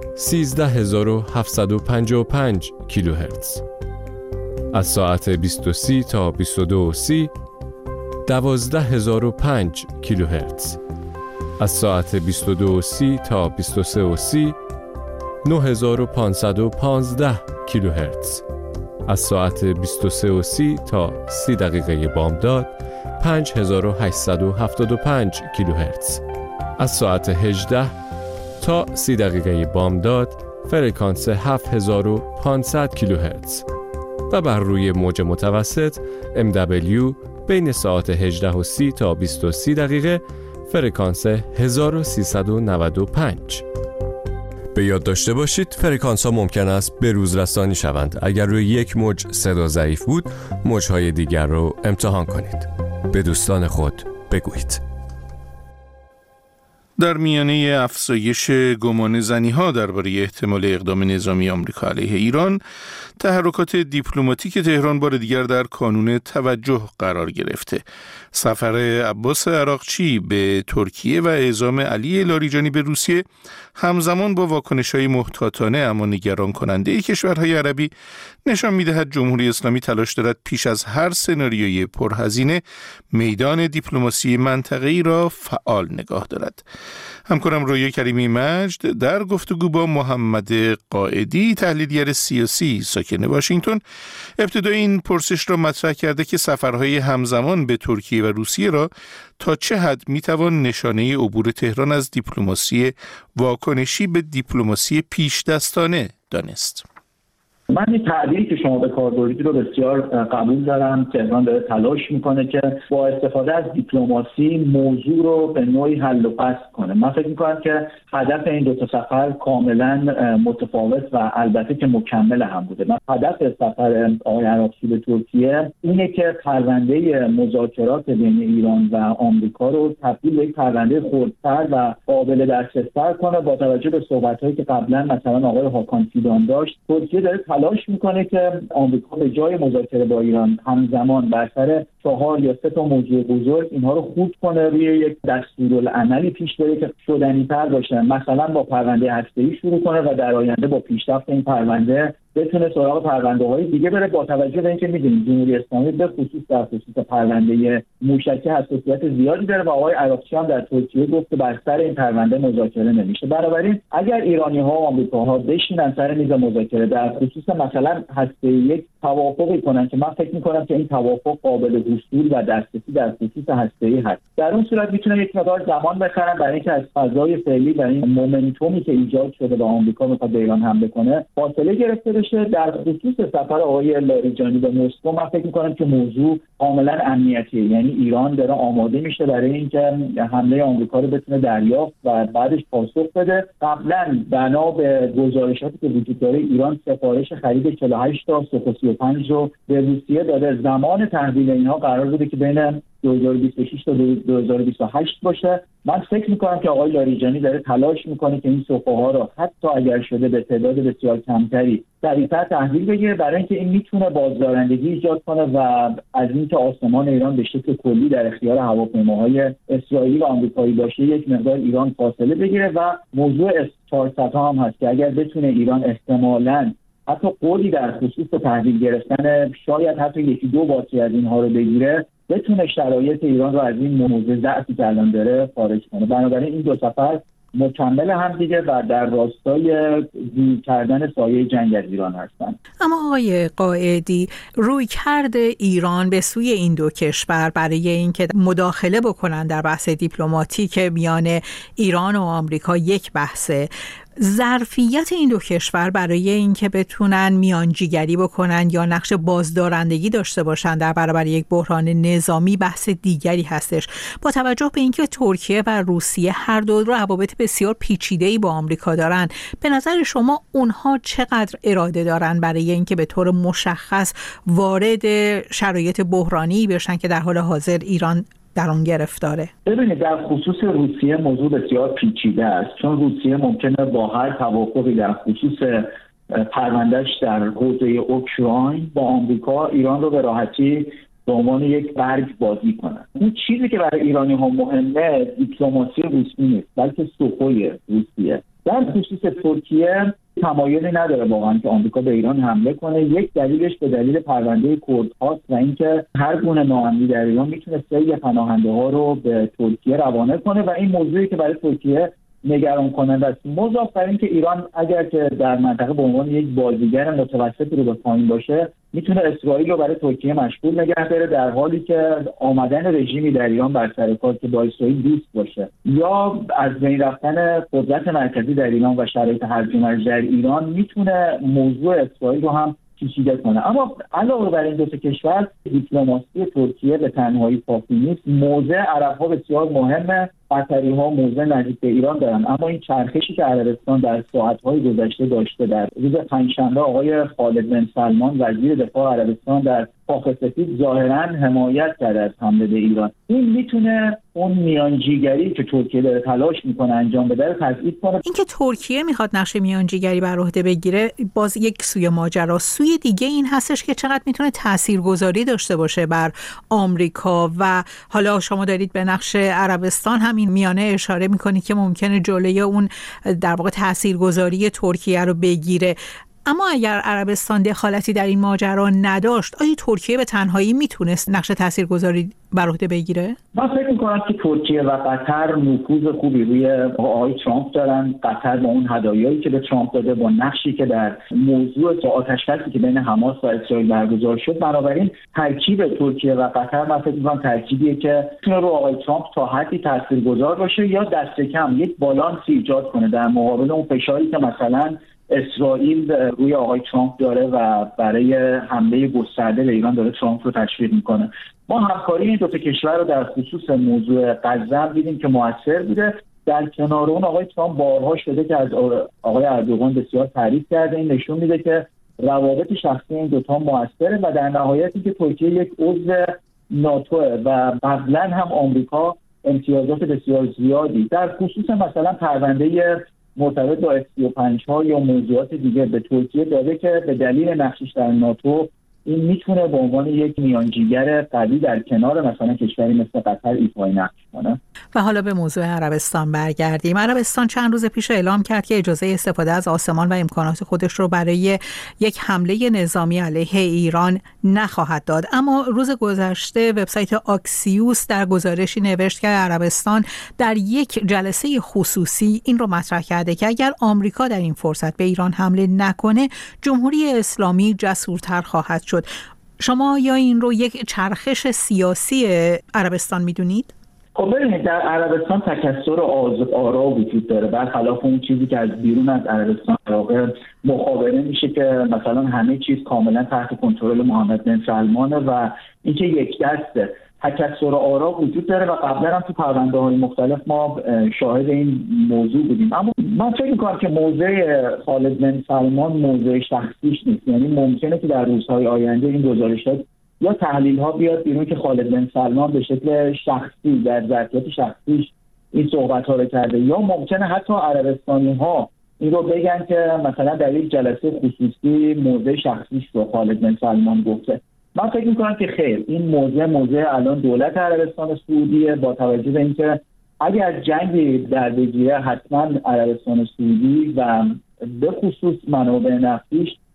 13755 کیلوهرتز. از ساعت 20:30 تا 22:30 12005 کیلوهرتز. از ساعت 22:30 تا 23:30 9515 کیلوهرتز. از ساعت 23:30 تا 30 دقیقه بامداد 5875 کیلوهرتز. از ساعت 18 تا 30 دقیقه بامداد فرکانس 7500 کیلوهرتز و بر روی موج متوسط MW بین ساعت 18:30 تا 20:30 دقیقه فرکانس 1395. به یاد داشته باشید فرکانس ها ممکن است به روز رسانی شوند. اگر روی یک موج صدا ضعیف بود، موج‌های دیگر رو امتحان کنید. به دوستان خود بگویید. در میانه افزایش گمان زنی‌ها درباره احتمال اقدام نظامی آمریکا علیه ایران، تحرکات دیپلماتیک تهران بار دیگر در کانون توجه قرار گرفته. سفر عباس عراقچی به ترکیه و اعزام علی لاریجانی به روسیه همزمان با واکنش‌های محتاطانه اما نگران کننده کشورهای عربی نشان می‌دهد جمهوری اسلامی تلاش دارد پیش از هر سناریوی پرهزینه میدان دیپلماسی منطقه‌ای را فعال نگاه دارد. همکارم رویا کریمی مجد در گفتگو با محمد قائدی، تحلیلگر سیاسی ساکن واشنگتن، ابتدای این پرسش را مطرح کرده که سفرهای همزمان به ترکیه و روسیه را تا چه حد میتوان نشانه عبور تهران از دیپلماسی واکنشی به دیپلماسی پیش دستانه دانست. من این تعبیری که شما به کار بردید رو بسیار قبول دارم. تهران داره تلاش میکنه که با استفاده از دیپلماسی موضوع رو به نوعی حل و فصل کنه. من فکر میکنم که هدف این دو تا سفر کاملا متفاوت و البته که مکمل هم بوده. من هدف سفر آقای عراقچی به ترکیه اینه که پرونده مذاکرات بین ایران و آمریکا رو تبدیل به یک پرونده خردتر و قابل دسترس‌تر کنه. با توجه به صحبت‌هایی که قبلا مثلا آقای هاکان فیدان داشت، ترکیه داره تلاش میکنه که آمریکا به جای مذاکره با ایران همزمان بر سر 4 یا 3 تا موضوع بزرگ اینها رو خود کنه، روی یک دستورالعملی پیش بره که شدنی‌تر باشه. مثلا با پرونده هسته‌ای شروع کنه و در آینده با پیشرفت این پرونده بتونه سراغ پرونده‌های دیگه بره. با توجه به اینکه می‌دونید جمهوری اسلامی به خصوص در خصوص پرونده موشکی حساسیت زیادی داره و آقای عراقچی هم در ترکیه گفت که بر سر این پرونده مذاکره نمیشه. بنابراین اگر ایرانی‌ها و آمریکاها بشینن سر میز مذاکره در خصوص مثلا هسته یک توافقی کنن که من فکر می‌کنم که این توافق قابل وصول و دسترسی در خصوص هسته‌ای هست، در اون صورت میتونه یک مقدار زمان بخرن برای اینکه از فضای فعلی و این مومنتومی که ایجاد شده و آمریکا می‌خواد به ایران حمله کنه فاصله گرفته بشه. در خصوص سفر آقای لاریجانی به مسکو من فکر می‌کنم که موضوع کاملا امنیتیه، یعنی ایران داره آماده میشه برای اینکه حمله آمریکا رو بتونه دریافت و بعدش پاسخ بده. قبلا بنا به گزارشاتی که وجود داره ایران سفارش خرید 48 تا سوخو 35 رو به روسیه داده. زمان تحویل اینها قرار بوده که بین 2026 تا 2028 باشه. من فکر میکنم که آقای لاریجانی داره تلاش میکنه که این سوخوها رو حتی اگر شده به تعداد بسیار کمتری سریعتر تحویل بگیره، برای اینکه این میتونه بازدارندگی ایجاد کنه و از اینکه آسمان ایران به شکل کلی در اختیار هواپیماهای اسرائیلی و آمریکایی باشه یک مقدار ایران فاصله بگیره. و موضوع S-400 هم هست که اگر بتونه ایران احتمالاً حتی قولی در خصوص تحویل گرفتن شاید حتی 1-2 باتری از اینها رو بگیره، بتونه شرایط ایران رو از این موضوع ضعفی که الان داره خارج کنه. بنابراین این دو سفر مکمل هم دیگه و در راستای دور کردن سایه جنگ از ایران هستن. اما آقای قائدی، رویکرد ایران به سوی این دو کشور برای اینکه مداخله بکنن در بحث دیپلماتیک میان ایران و آمریکا یک بحثه. ظرفیت این دو کشور برای اینکه بتونن میانجیگری بکنن یا نقش بازدارندگی داشته باشن در برابر یک بحران نظامی بحث دیگری هستش. با توجه به اینکه ترکیه و روسیه هر دو روابط بسیار پیچیده‌ای با آمریکا دارن، به نظر شما اونها چقدر اراده دارن برای اینکه به طور مشخص وارد شرایط بحرانی بشن که در حال حاضر ایران در اون گرفتاره؟ ببینید، در خصوص روسیه موضوع بسیار پیچیده است، چون روسیه ممکنه با هر توافقی در خصوص پروندهش در حوزه اوکراین با آمریکا ایران رو به راحتی به عنوان یک برگ بازی کنه. اون چیزی که برای ایرانی ها مهمه دیپلماسی روسیه نیست، بلکه سوخوی روسیه. در خصوص ترکیه تمایلی نداره واقعا که آمریکا به ایران حمله کنه. یک دلیلش به دلیل پرونده کردهاست و اینکه هر گونه ناامنی در ایران میتونه سری پناهنده ها رو به ترکیه روانه کنه و این موضوعی که برای ترکیه نگران کننده است. مضاف بر اینکه ایران اگر که در منطقه به عنوان یک بازیگر متوسط رو به پایین باشه، میتونه اسرائیل رو برای ترکیه مشغول نگه داره، در حالی که آمدن رژیمی در ایران بر سر کار که با اسرائیل دوست باشه یا از بین رفتن قدرت مرکزی در ایران و شرایط هرج و مرج در ایران میتونه موضوع اسرائیل رو هم پیچیده کنه. اما علاوه بر این دو تا کشور، دیپلماسی ترکیه به تنهایی کافی نیست. موضع عرب‌ها بسیار مهمه. قطری‌ها موضع نزدیک به ایران دارن، اما این چرخشی که عربستان در ساعت‌های گذشته داشته، در روز پنجشنبه آقای خالد بن سلمان وزیر دفاع عربستان در کاخ سفید ظاهراً حمایت کرده از حمله به ایران. این میتونه اون میانجیگری که ترکیه داره تلاش میکنه انجام بده رو تضعیف کنه. اینکه ترکیه میخواد نقش میانجیگری بر عهده بگیره باز یک سوی ماجرا. سوی دیگه این هستش که چقدر میتونه تاثیرگذاری داشته باشه بر آمریکا و حالا شما دارید به نقش عربستان همین میانه اشاره میکنید که ممکنه جلوی اون در واقع تاثیرگذاری ترکیه رو بگیره. اما اگر عربستان دخالتی در این ماجرا نداشت، آیا ترکیه به تنهایی میتونست نقش تاثیرگذاری بر عهده بگیره؟ من فکر می‌کنم که ترکیه و قطر نفوذ خوبی روی آقای ترامپ دارن. قطر با اون هدایایی که به ترامپ داده، با نقشی که در موضوع آتش‌بسی که بین حماس و اسرائیل برگزار شد، بنابراین ترکیب ترکیه و قطر من فکر می‌کنم ترکیبیه که میتونه رو آقای ترامپ تا حدی تاثیرگذار باشه یا دست کم یک بالانس ایجاد کنه در مقابل اون فشاری که مثلا اسرائیل روی آقای ترامپ داره و برای حمله گسترده به ایران داره ترامپ رو تشویق میکنه. ما همکاری این دو تا کشور رو در خصوص موضوع غزه دیدیم که موثر بوده. در کنار اون آقای ترامپ بارها شده که از آقای اردوغان بسیار تعریف کرده. این نشون میده که روابط شخصی این دو تا موثره و در نهایتی که ترکیه یک عضو ناتوه و قبلا هم آمریکا امتیازات بسیار زیادی در خصوص مثلا پرونده مرتبط با F-35 ها یا موضوعات دیگه به ترکیه داده که به دلیل نقشش در ناتو این میتونه به عنوان یک میانجیگر قوی در کنار مثلا کشوری مثل قطر ایفای نقش کنه. و حالا به موضوع عربستان برگردیم. عربستان چند روز پیش اعلام کرد که اجازه استفاده از آسمان و امکانات خودش رو برای یک حمله نظامی علیه ایران نخواهد داد. اما روز گذشته وبسایت آکسیوس در گزارشی نوشت که عربستان در یک جلسه خصوصی این رو مطرح کرده که اگر آمریکا در این فرصت به ایران حمله نکنه، جمهوری اسلامی جسورتر خواهد شد. شما یا این رو یک چرخش سیاسی عربستان میدونید؟ خب ببینید، در عربستان تکثر آرا وجود داره، برخلاف اون چیزی که از بیرون از عربستان مخابره میشه که مثلا همه چیز کاملا تحت کنترل محمد بن سلمانه و اینکه یک دسته. تکثر آرا وجود داره و قبلا هم تو پرونده‌های مختلف ما شاهد این موضوع بودیم. اما من فکر می‌کنم که موضع خالد بن سلمان موضع شخصیش نیست. یعنی ممکنه که در روزهای آینده این گزارشات یا تحلیل‌ها بیاد بیرون که خالد بن سلمان به شکل شخصی در ظرفیت شخصیش این صحبت‌ها رو کرده، یا ممکنه حتی عربستانی‌ها این رو بگن که مثلا در یک جلسه خصوصی موضع شخصیش رو خالد بن سلمان گفته. من فکر می‌کنم که خیر، این موضوع الان دولت عربستان سعودیه، با توجه به اینکه اگر جنگی در بگیره حتما عربستان سعودی و به خصوص منابع نفتیش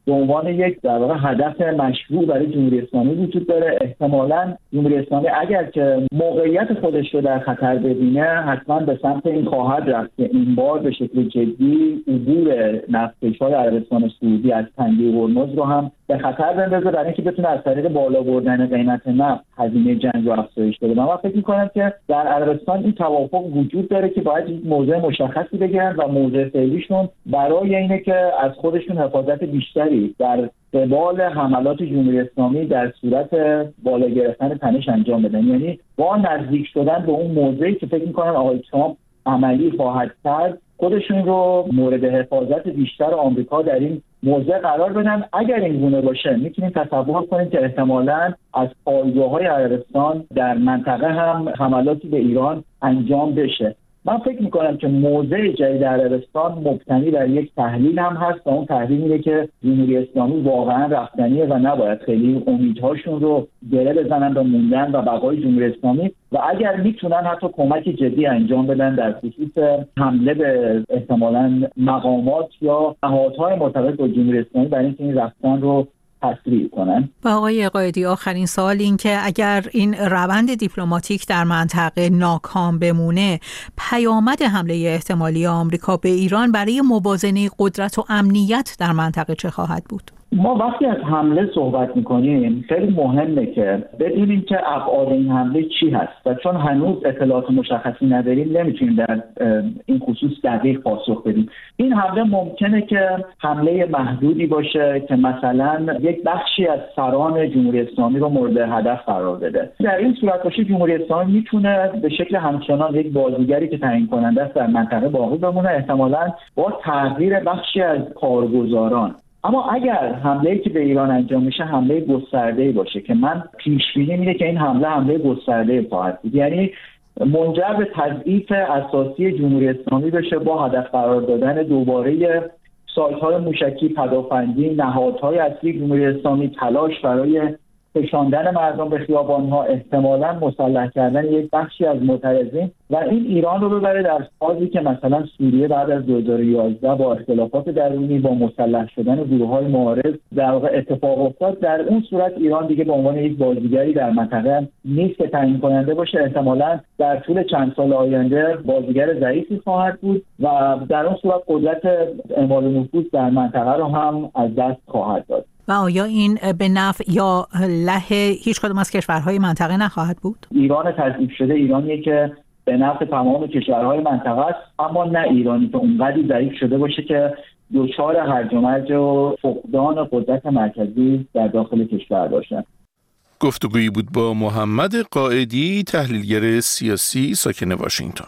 به عنوان یک در واقع هدف مشروع برای جمهوری اسلامی وجود داره. احتمالاً جمهوری اسلامی اگر که موقعیت خودش رو در خطر ببینه حتما به سمت این خواهد رفت که این بار به شکل جدی عبور نفتکش‌های عربستان سعودی از تنگه هرمز رو هم به خطر بندازه برای اینکه بتونه از طریق بالا بردن قیمت نفت هزینه جنگ رو افزایش بده. من فکر می‌کنم که در عربستان این توافق وجود داره که باید یک موضع مشخصی بگیرن و موضع فعلیشون برای اینه که از خودشون حفاظت بیشتری در قبال حملات جمهوری اسلامی در صورت بالا گرفتن تنش انجام بدن. یعنی با نزدیک شدن به اون موضعی که فکر می‌کنم آقای ترامپ عملی خواهد کرد، خودشون رو مورد حفاظت بیشتر آمریکا در این موضع قرار بدن. اگر این گونه باشه میتونیم تصور کنیم که احتمالاً از پایگاه‌های عربستان در منطقه هم حملاتی به ایران انجام بشه. من فکر میکنم که موضع جدید عربستان مبتنی بر یک تحلیل هم هست و اون تحلیل اینه که جمهوری اسلامی واقعا رفتنیه و نباید خیلی امیدهاشون رو گره بزنن به موندن و بقای جمهوری اسلامی و اگر میتونن حتی کمک جدی انجام بدن در خصوص حمله به احتمالاً مقامات یا نهادهای مرتبط با جمهوری اسلامی برای اینکه این رفتن رو تسریع کنن. و آقای قائدی آخرین سوال این که اگر این روند دیپلماتیک در منطقه ناکام بمونه، پیامد حمله احتمالی آمریکا به ایران برای موازنه قدرت و امنیت در منطقه چه خواهد بود؟ ما وقتی از حمله صحبت میکنیم خیلی مهمه که بدونیم که ابعاد این حمله چی هست و چون هنوز اطلاعات مشخصی نداریم نمیتونیم در این خصوص دقیق پاسخ بدیم. این حمله ممکنه که حمله محدودی باشه که مثلا یک بخشی از سران جمهوری اسلامی رو مورد هدف قرار بده. در این صورت باشه جمهوری اسلامی میتونه به شکل همچنان یک بازیگری که تعیین کننده است در منطقه باقی بمونه، احتمالاً با تغییر بخشی از کارگزاران. اما اگر حمله‌ای که به ایران انجام میشه حمله گسترده‌ای باشه که من پیش بینی میده که این حمله گسترده‌ای خواهد بود، یعنی منجر به تضعیف اساسی جمهوری اسلامی بشه با هدف قرار دادن دوباره سایت‌های موشکی، پدافندی، نهادهای اصلی جمهوری اسلامی، تلاش برای کشاندن مردم به خیابان‌ها، احتمالاً مسلح کردن یک بخشی از معترضین و این ایران رو ببره در فازی که مثلا سوریه بعد از 2011 با اختلافات درونی با مسلح شدن گروه‌های معارض در واقع اتفاق افتاد. در اون صورت ایران دیگه به عنوان یک بازیگری در منطقه نیست که تعیین کننده باشه، احتمالاً در طول چند سال آینده بازیگر ضعیفی خواهد بود و در اون صورت قدرت اعمال نفوذ در منطقه رو هم از دست خواهد داد. و آیا این به نفع یا له هیچ کدوم از کشورهای منطقه نخواهد بود؟ ایران تضعیف شده ایرانیه که به نفع تمام کشورهای منطقه است، اما نه ایرانی که اونقدر ضعیف شده باشه که دچار هرج و مرج و فقدان قدرت مرکزی در داخل کشور باشه. گفتگویی بود با محمد قائدی، تحلیلگر سیاسی ساکن واشنگتن.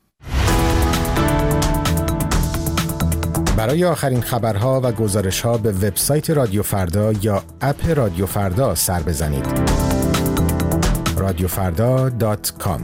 برای آخرین خبرها و گزارش‌ها به وبسایت رادیو فردا یا اپ رادیو فردا سر بزنید. radiofrda.com.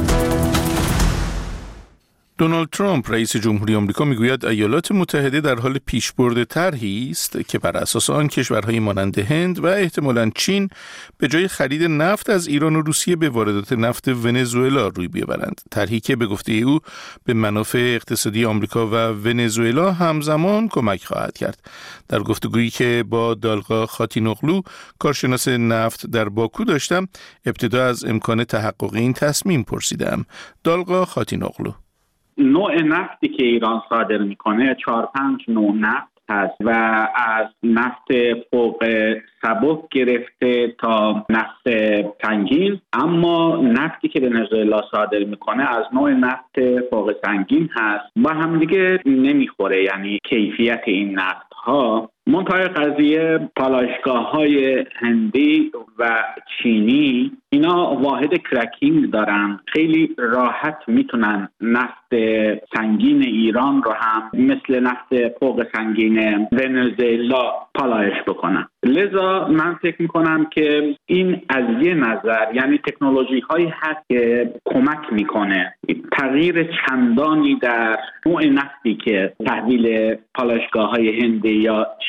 دونالد ترامپ رئیس جمهوری آمریکا میگوید ایالات متحده در حال پیشبرد طرحی است که بر اساس آن کشورهای مانند هند و احتمالاً چین به جای خرید نفت از ایران و روسیه به واردات نفت ونزوئلا روی بیاورند. طرحی که به گفته او به منافع اقتصادی آمریکا و ونزوئلا همزمان کمک خواهد کرد. در گفتگویی که با دالقا خاتینوغلو کارشناس نفت در باکو داشتم، ابتدا از امکان تحقق این تصمیم پرسیدم. دالقا خاتینوغلو: نوع نفتی که ایران صادر میکنه 4-5 نوع نفت هست و از نفت فوق سبک گرفته تا نفت سنگین، اما نفتی که ونزوئلا صادر میکنه از نوع نفت فوق سنگین هست و هم دیگه نمیخوره، یعنی کیفیت این نفت ها. منتهای قضیه پالایشگاه‌های هندی و چینی اینا واحد کرکینگ دارن، خیلی راحت میتونن نفت سنگین ایران رو هم مثل نفت فوق سنگین ونزوئلا پالایش بکنن. لذا من فکر میکنم که این از یه نظر یعنی تکنولوژی هایی هست که کمک میکنه تغییر چندانی در نوع نفتی که تحویل پالایشگاه‌های هندی یا چینی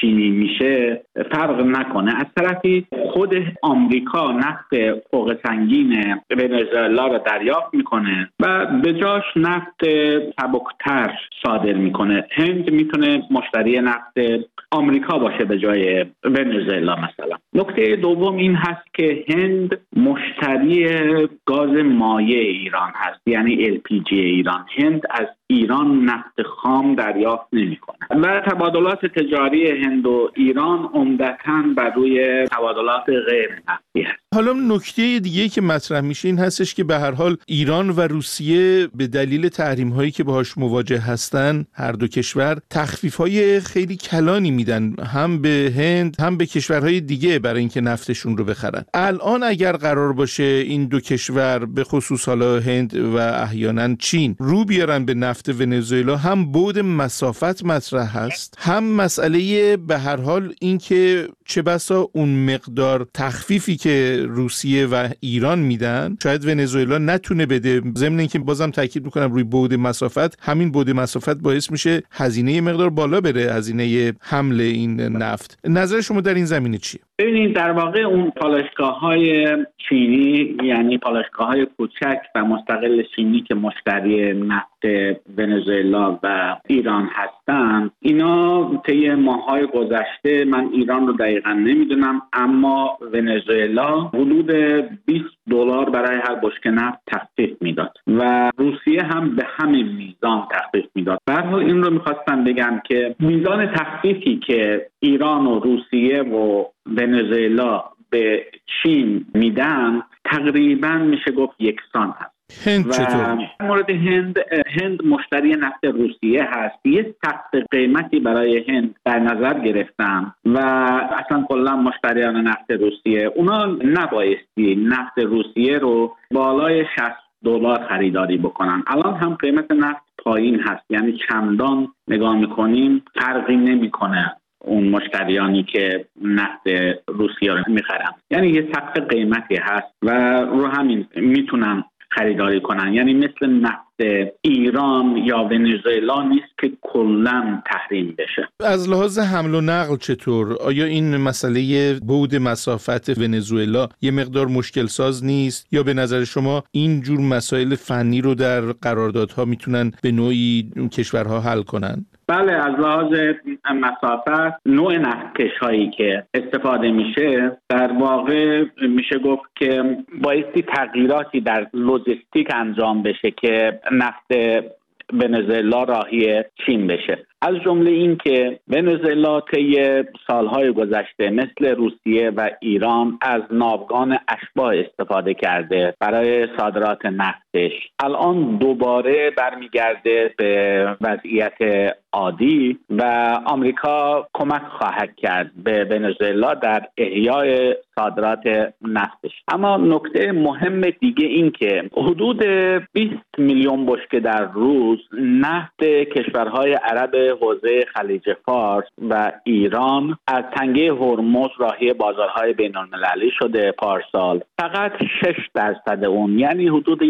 چینی میشه فرق نکنه. از طرفی خود آمریکا نفت فوق سنگین ونزوئلا رو دریافت میکنه و به جاش نفت سبکتر صادر میکنه. هند میتونه مشتری نفت آمریکا باشه به جای ونزوئلا مثلا. نکته دوم این هست که هند مشتری گاز مایع ایران هست، یعنی LPG ایران. هند از ایران نفت خام دریافت نمیکنه و تبادلات تجاری هند و ایران عمدتاً بر روی تبادلات غیر نفتی هست. حالا نکته دیگه که مطرح میشه این هستش که به هر حال ایران و روسیه به دلیل تحریم هایی که باهاش مواجه هستن هر دو کشور تخفیف های خیلی کلانی میدن هم به هند هم به کشورهای دیگه برای اینکه نفتشون رو بخرن. الان اگر قرار باشه این دو کشور به خصوص حالا هند و احیانا چین رو بیارن به نفت ونزوئلا، هم بعد مسافت مطرح هست، هم مسئله به هر حال این که چه بسا اون مقدار تخفیفی که روسیه و ایران میدن شاید ونزوئلا نتونه بده. ضمن اینکه بازم تاکید میکنم روی بعد مسافت، همین بعد مسافت باعث میشه هزینه مقدار بالا بره، هزینه حمل این نفت. نظر شما در این زمینه چیه؟ ببینید در واقع اون پالایشگاه‌های چینی، یعنی پالایشگاه‌های کوچک و مستقل چینی که مشتری نفت ونزوئلا و ایران هستند، اینا طی ماه‌های گذشته، من ایران رو دقیقاً نمیدونم، اما ونزوئلا حدود $20 برای هر بشکه نفت تخفیف میداد و روسیه هم به همین میزان تخفیف میداد. به هر حال این رو می‌خواستم بگم که میزان تخفیفی که ایران و روسیه و ونزوئلا به چین میدن تقریبا میشه گفت یکسان هست. هند چطور؟ مورد هند مشتری نفت روسیه هست. یه سقف قیمتی برای هند در نظر گرفتم و اصلا کلا مشتریان نفت روسیه اونا نبایستی نفت روسیه رو بالای $60 خریداری بکنن. الان هم قیمت نفت پایین هست، یعنی چندان نگاه میکنیم فرقی نمیکنه اون مشتریانی که نفت روسیه رو میخرن، یعنی یه سقف قیمتی هست و رو همین میتونن خریداری کنن. یعنی مثل نفت ایران یا ونزوئلا نیست که کلاً تحریم بشه. از لحاظ حمل و نقل چطور؟ آیا این مسئله بعد مسافت ونزوئلا یه مقدار مشکل ساز نیست یا به نظر شما این جور مسائل فنی رو در قراردادها میتونن به نوعی کشورها حل کنن؟ بله، از لحاظ مسافت نوع نفتکش هایی که استفاده میشه در واقع میشه گفت که بایستی تغییراتی در لوجستیک انجام بشه که نفت ونزوئلا راهی چین بشه. از جمله این که ونزوئلا طی سالهای گذشته مثل روسیه و ایران از ناوگان اشباح استفاده کرده برای صادرات نفتش. الان دوباره برمیگرده به وضعیت عادی و آمریکا کمک خواهد کرد به ونزوئلا در احیای صادرات نفتش. اما نکته مهم دیگه این که حدود 20 میلیون بشکه در روز نفت کشورهای عرب حوزه خلیج فارس و ایران از تنگه هرمز راهی بازارهای بین‌المللی شده پارسال. فقط 6% اون، یعنی حدود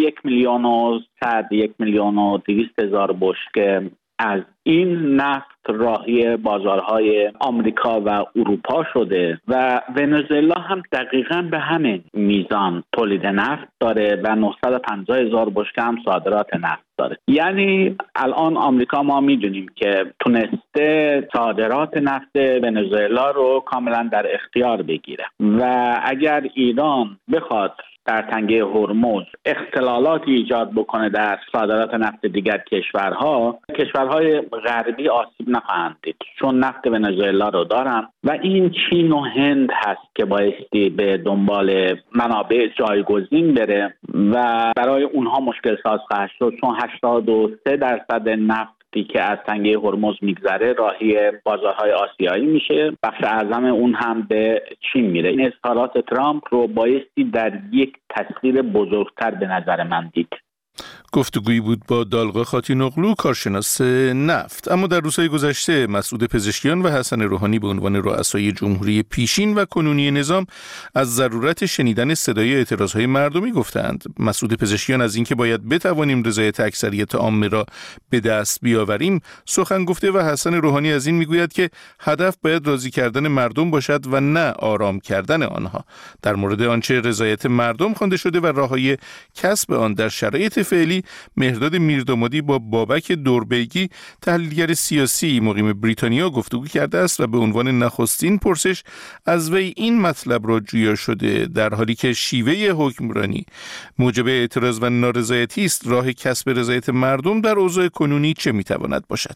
1,200,000 بشکه از این نفت راهی بازارهای آمریکا و اروپا شده و ونزوئلا هم دقیقاً به همین میزان تولید نفت داره و 950,000 بشکه هم صادرات نفت داره. یعنی الان آمریکا ما میدونیم که تونسته صادرات نفت ونزوئلا رو کاملا در اختیار بگیره و اگر ایران بخواد در تنگه هرمز اختلالاتی ایجاد بکنه در صادرات نفت دیگر کشورهای غربی آسیب نخواهند دید، چون نفت ونزوئلا رو دارن و این چین و هند هست که بایستی به دنبال منابع جایگزین بره و برای اونها مشکل ساز خواهد شد، چون 83% نفت که از تنگه هرمز میگذره راهی بازارهای آسیایی میشه، بخش اعظم اون هم به چین میره. این اظهارات ترامپ رو بایستی در یک تصویر بزرگتر به نظر من دید. گفتگویی بود با دالقا خاتینوغلو، کارشناس نفت. اما در روزهای گذشته مسعود پزشکیان و حسن روحانی به عنوان رؤسای جمهوری پیشین و کنونی نظام از ضرورت شنیدن صدای اعتراضهای مردمی گفتند. مسعود پزشکیان از اینکه باید بتوانیم رضایت اکثریت عامه را به دست بیاوریم سخن گفته و حسن روحانی از این میگوید که هدف باید راضی کردن مردم باشد و نه آرام کردن آنها. در مورد آنچه رضایت مردم خوانده شده و راههای کسب آن در شرایط فعلی، مهرداد میردامادی با بابک دوربیگی، تحلیلگر سیاسی مقیم بریتانیا، گفتگو کرده است و به عنوان نخستین پرسش از وی این مطلب را جویا شده: در حالی که شیوه حکمرانی موجب اعتراض و نارضایتی است، راه کسب رضایت مردم در اوضاع کنونی چه میتواند باشد؟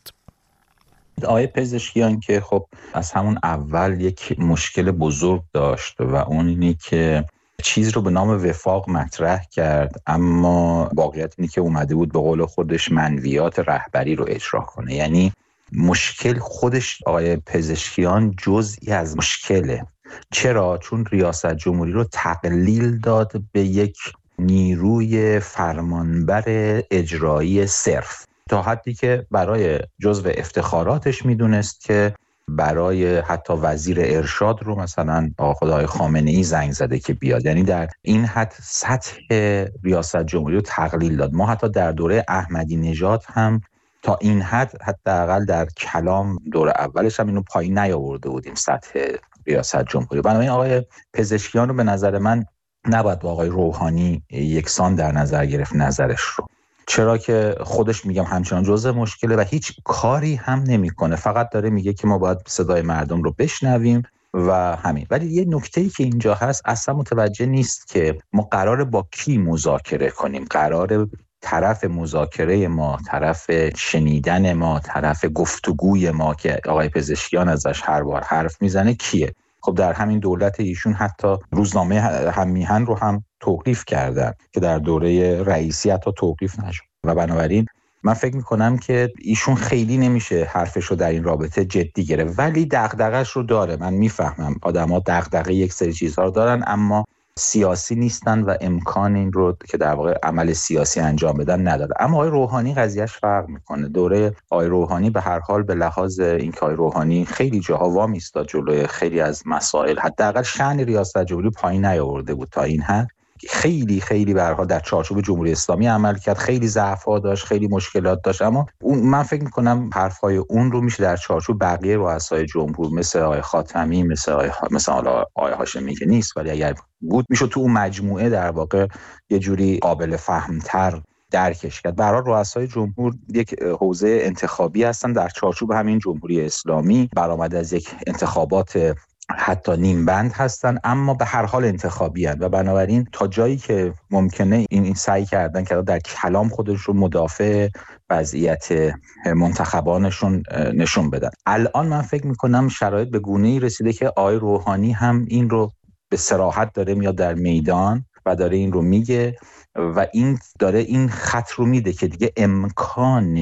آقای پزشکیان که خب از همون اول یک مشکل بزرگ داشت و اون اینه که چیز رو به نام وفاق مطرح کرد، اما واقعیت اینه که اومده بود به قول خودش منویات رهبری رو اجرا کنه. یعنی مشکل خودش آقای پزشکیان جزئی از مشکله. چرا؟ چون ریاست جمهوری رو تقلیل داد به یک نیروی فرمانبر اجرایی صرف، تا حدی که برای جزو افتخاراتش میدونست که برای حتی وزیر ارشاد رو مثلا آقای خامنه‌ای زنگ زده که بیاد. یعنی در این حد سطح ریاست جمهوری رو تقلیل داد. ما حتی در دوره احمدی نژاد هم تا این حد حداقل در کلام دوره اولش هم اینو پایین نیاورده بودیم سطح ریاست جمهوری. بنابراین آقای پزشکیان رو به نظر من نباید با آقای روحانی یکسان در نظر گرفت نظرش رو، چرا که خودش میگم همچنان جزء مشکله و هیچ کاری هم نمیکنه، فقط داره میگه که ما باید صدای مردم رو بشنویم و همین. ولی یه نکته‌ای که اینجا هست اصلا متوجه نیست که ما قراره با کی مذاکره کنیم، قراره طرف مذاکره ما، طرف شنیدن ما، طرف گفتگوی ما که آقای پزشکیان ازش هر بار حرف میزنه کیه؟ خب در همین دولت ایشون حتی روزنامه هم میهن رو هم توقیف کردن که در دوره رئیسی حتی توقیف نشد و بنابراین من فکر میکنم که ایشون خیلی نمیشه حرفش رو در این رابطه جدی گرفت، ولی دغدغه‌اش رو داره. من میفهمم آدم‌ها دغدغه یک سری چیزها رو دارن اما سیاسی نیستن و امکان این رو که در واقع عمل سیاسی انجام بدن نداره. اما آقای روحانی قضیهش فرق میکنه. دوره آقای روحانی به هر حال به لحاظ اینکه آقای روحانی خیلی جاها وامی ایستاد جلوی خیلی از مسائل، حداقل شأن ریاست جمهوری پایین نیاورده بود تا این حد. خیلی به هر حال در چارچوب جمهوری اسلامی عمل کرد، خیلی ضعف‌ها داشت، خیلی مشکلات داشت، اما من فکر می‌کنم حرف‌های اون رو میشه در چارچوب بقیه رؤسای جمهور مثل آقای خاتمی، مثل آقای هاشمی که نیست ولی اگر بود میشه تو اون مجموعه در واقع یه جوری قابل فهم‌تر درکش کرد. به هر حال رؤسای جمهور یک حوزه انتخابی هستن در چارچوب همین جمهوری اسلامی، برآمده از یک انتخابات حتی نیم بند هستن اما به هر حال انتخابی هستن و بنابراین تا جایی که ممکنه این سعی کردن که در کلام خودشون مدافع وضعیت منتخبانشون نشون بدن. الان من فکر میکنم شرایط به گونه‌ای رسیده که آقای روحانی هم این رو به صراحت داره میاد در میدان و داره این رو میگه و این داره این خط رو میده که دیگه امکان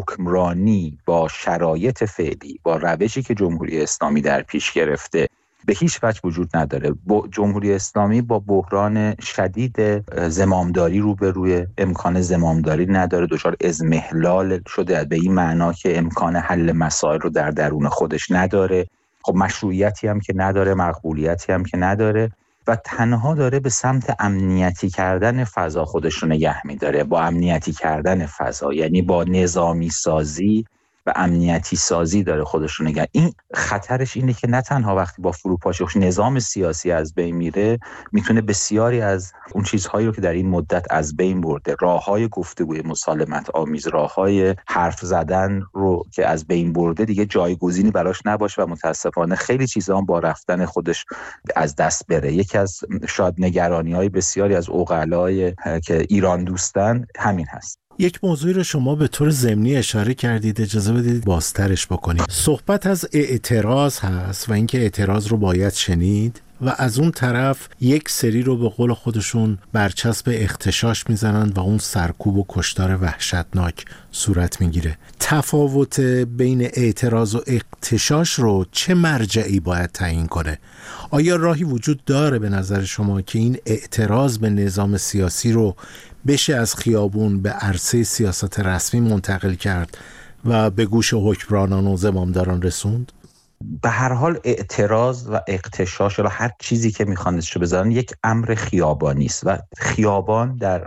حکمرانی با شرایط فعلی، با روشی که جمهوری اسلامی در پیش گرفته به هیچ وجه وجود نداره. جمهوری اسلامی با بحران شدید زمامداری روبروی، امکان زمامداری نداره، دچار اضمحلال شده به این معنا که امکان حل مسائل رو در درون خودش نداره. خب مشروعیتی هم که نداره، مقبولیتی هم که نداره و تنها داره به سمت امنیتی کردن فضا خودش رو نگه می‌داره. با امنیتی کردن فضا یعنی با نظامی سازی و امنیتی سازی داره خودش رو نگه. این خطرش اینه که نه تنها وقتی با فروپاشی نظام سیاسی از بین میره میتونه بسیاری از اون چیزهایی رو که در این مدت از بین برده، راههای گفتگوی مسالمت آمیز، راههای حرف زدن رو که از بین برده دیگه جایگزینی براش نباشه و متاسفانه خیلی چیزا با رفتن خودش از دست بره. یکی از شاید نگرانی‌های بسیاری از عقلای که ایران دوستن همین هست. یک موضوعی رو شما به طور ضمنی اشاره کردید، اجازه بدید بازترش بکنید. صحبت از اعتراض هست و اینکه اعتراض رو باید شنید و از اون طرف یک سری رو به قول خودشون برچسب اغتشاش میزنن و اون سرکوب و کشتار وحشتناک صورت میگیره. تفاوت بین اعتراض و اغتشاش رو چه مرجعی باید تعیین کنه؟ آیا راهی وجود داره به نظر شما که این اعتراض به نظام سیاسی رو بشه از خیابون به عرصه سیاست رسمی منتقل کرد و به گوش حکمرانان و زمامداران رسوند؟ به هر حال اعتراض و اغتشاش یا هر چیزی که میخوان اسمشو بذارن یک امر خیابانی است و خیابان در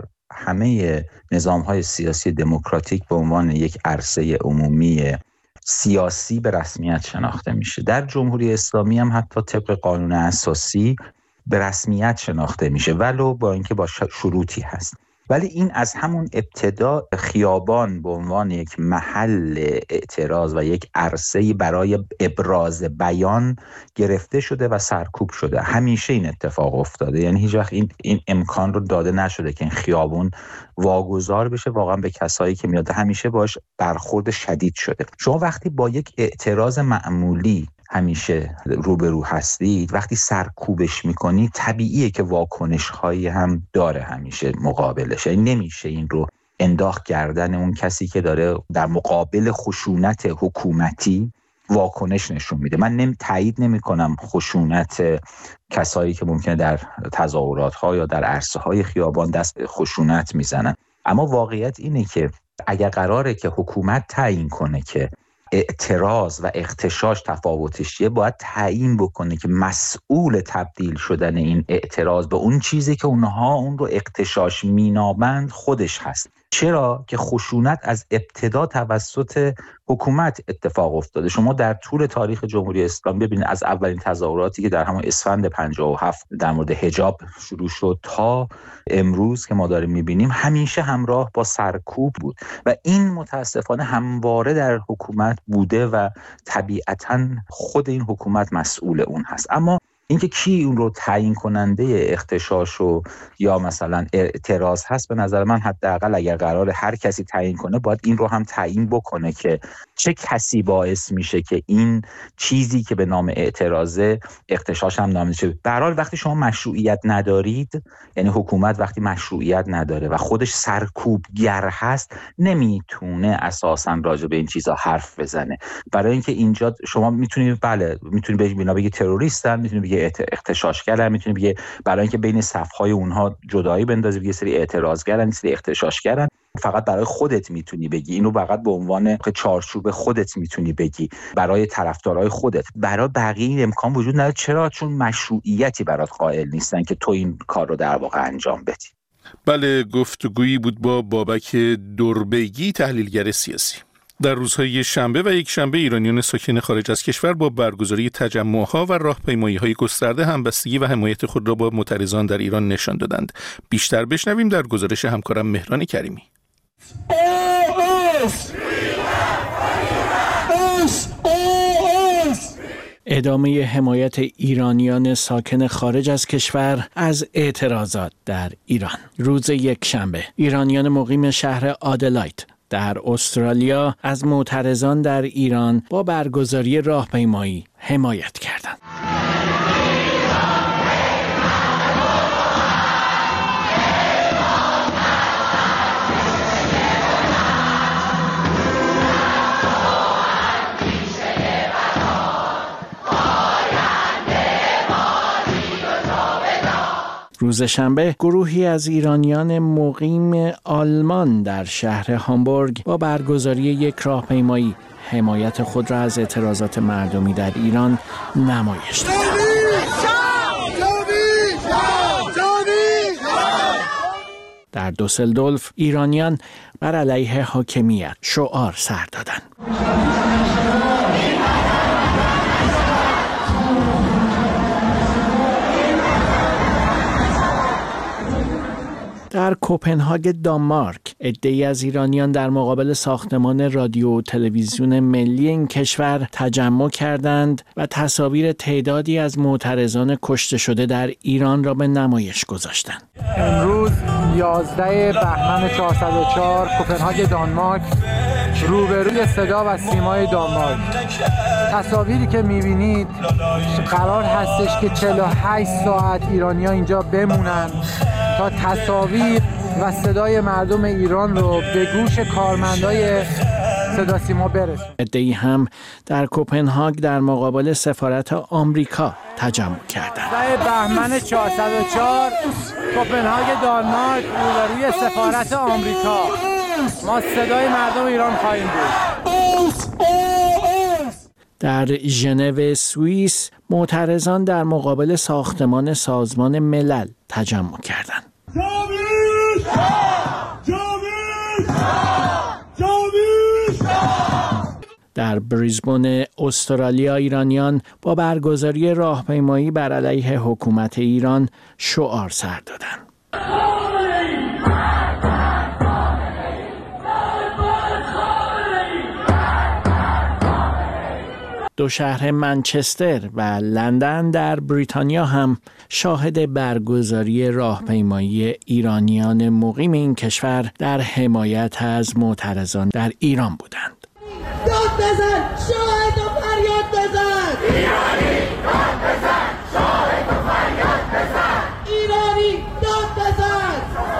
همه نظام‌های سیاسی دموکراتیک به عنوان یک عرصه عمومی سیاسی به رسمیت شناخته میشه. در جمهوری اسلامی هم حتی طبق قانون اساسی به رسمیت شناخته میشه ولو با اینکه با شروطی هست. ولی این از همون ابتدا خیابان به عنوان یک محل اعتراض و یک عرصه‌ای برای ابراز بیان گرفته شده و سرکوب شده. همیشه این اتفاق افتاده، یعنی هیچ وقت این امکان رو داده نشده که این خیابون واگذار بشه واقعا به کسایی که میاد. همیشه باش برخورد شدید شده. شما وقتی با یک اعتراض معمولی همیشه روبرو هستید، وقتی سرکوبش میکنید طبیعیه که واکنش هایی هم داره همیشه مقابلش. یعنی نمیشه این رو انداخت گردن اون کسی که داره در مقابل خشونت حکومتی واکنش نشون میده. من تایید نمیکنم خشونت کسایی که ممکنه در تظاهرات ها یا در عرصه های خیابان دست به خشونت میزنن، اما واقعیت اینه که اگر قراره که حکومت تعیین کنه که اعتراض و اغتشاش تفاوتش چیه، باید تعیین بکنه که مسئول تبدیل شدن این اعتراض به اون چیزی که اونها اون رو اغتشاش مینامند خودش هست. چرا که خشونت از ابتدا توسط حکومت اتفاق افتاده. شما در طول تاریخ جمهوری اسلامی ببینید از اولین تظاهراتی که در همون اسفند 57 در مورد حجاب شروع شد تا امروز که ما داریم میبینیم همیشه همراه با سرکوب بود و این متاسفانه همواره در حکومت بوده و طبیعتاً خود این حکومت مسئول اون هست. اما اینکه کی اون رو تعیین کننده اغتشاش و یا مثلا اعتراض هست، به نظر من حداقل اگر قرار هر کسی تعیین کنه باید این رو هم تعیین بکنه که چه کسی باعث میشه که این چیزی که به نام اعتراضه اغتشاش هم نامیده شه. به هر حال وقتی شما مشروعیت ندارید، یعنی حکومت وقتی مشروعیت نداره و خودش سرکوبگر هست، نمیتونه اساسا راجع به این چیزا حرف بزنه. برای اینکه اینجا شما میتونید میتونید بگی تروریستن، میتونید بگی اغتشاشگرن، میتونید بگی برای اینکه بین صفهای اونها جدایی بندازی بگی سری اعتراضگرن سری اغتشاشگرن. فقط برای خودت میتونی بگی اینو، فقط به عنوان چارچوب خودت میتونی بگی برای طرفدارای خودت. برای بقیه این امکان وجود نداره. چرا؟ چون مشروعیتی برات قائل نیستن که تو این کار رو در واقع انجام بدی. بله، گفتگویی بود با بابک دربیگی، تحلیلگر سیاسی. در روزهای شنبه و یک شنبه ایرانیان ساکن خارج از کشور با برگزاری تجمع‌ها و راهپیمایی‌های گسترده همبستگی و حمایت خود را با معترضان در ایران نشان دادند. بیشتر بشنویم در گزارش همکارم مهران کریمی. ادامه حمایت ایرانیان ساکن خارج از کشور از اعتراضات در ایران. روز یک شنبه ایرانیان مقیم شهر آدلاید در استرالیا از معترضان در ایران با برگزاری راهپیمایی حمایت کردند. روز شنبه گروهی از ایرانیان مقیم آلمان در شهر هامبورگ با برگزاری یک راهپیمایی حمایت خود را از اعتراضات مردمی در ایران نمایش دادند. در دوسلدورف ایرانیان بر علیه حاکمیت شعار سر دادند. در کوپنهاگ دانمارک عده‌ای از ایرانیان در مقابل ساختمان رادیو و تلویزیون ملی این کشور تجمع کردند و تصاویر تعدادی از معترضان کشته شده در ایران را به نمایش گذاشتند. امروز 11 بهمن 404 کوپنهاگ دانمارک، روبروی صدا و سیمای دانمارک. تصاویری که می‌بینید قرار هستش که 48 ساعت ایرانی‌ها اینجا بمونند تا تصاویر و صدای مردم ایران رو به گوش کارمندای صدا سیما برسونیم. عده‌ای هم در کوپنهاگ در مقابل سفارت آمریکا تجمع کردند. 18 بهمن 404 کوپنهاگ دانمارک روبروی سفارت آمریکا. ما صدای مردم ایران خواهیم بود. در ژنو سوئیس معترضان در مقابل ساختمان سازمان ملل تجمع کردند. در بریزبن استرالیا ایرانیان با برگزاری راهپیمایی بر علیه حکومت ایران شعار سر دادند. دو شهر منچستر و لندن در بریتانیا هم شاهد برگزاری راهپیمایی ایرانیان مقیم این کشور در حمایت از معترضان در ایران بودند. داد بزن، شاهد و فریاد بزن. ایرانی داد بزن، شاهد و فریاد بزن. ایرانی داد بزن.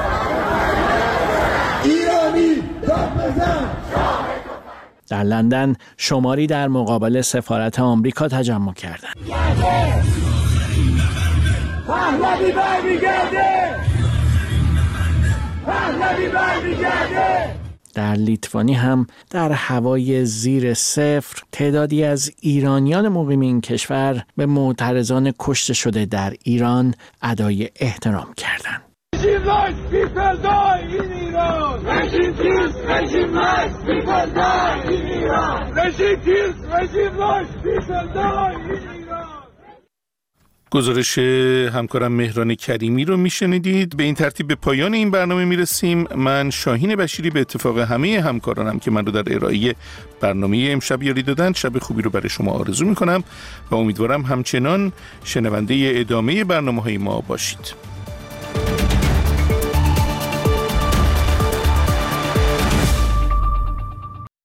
ایرانی داد بزن. در لندن شماری در مقابل سفارت آمریکا تجمع کردند. پهلوی برمیگرده. پهلوی برمیگرده. در لیتوانی هم در هوای زیر صفر تعدادی از ایرانیان مقیم این کشور به معترضان کشته شده در ایران ادای احترام کردند. گزارش همکارم مهران کریمی رو میشنیدید. به این ترتیب به پایان این برنامه میرسیم. من شاهین بشیری به اتفاق همه همکارانم که من رو در ارائه برنامه امشب یاری دادن شب خوبی رو برای شما آرزو میکنم و امیدوارم همچنان شنونده ادامه برنامه‌های ما باشید.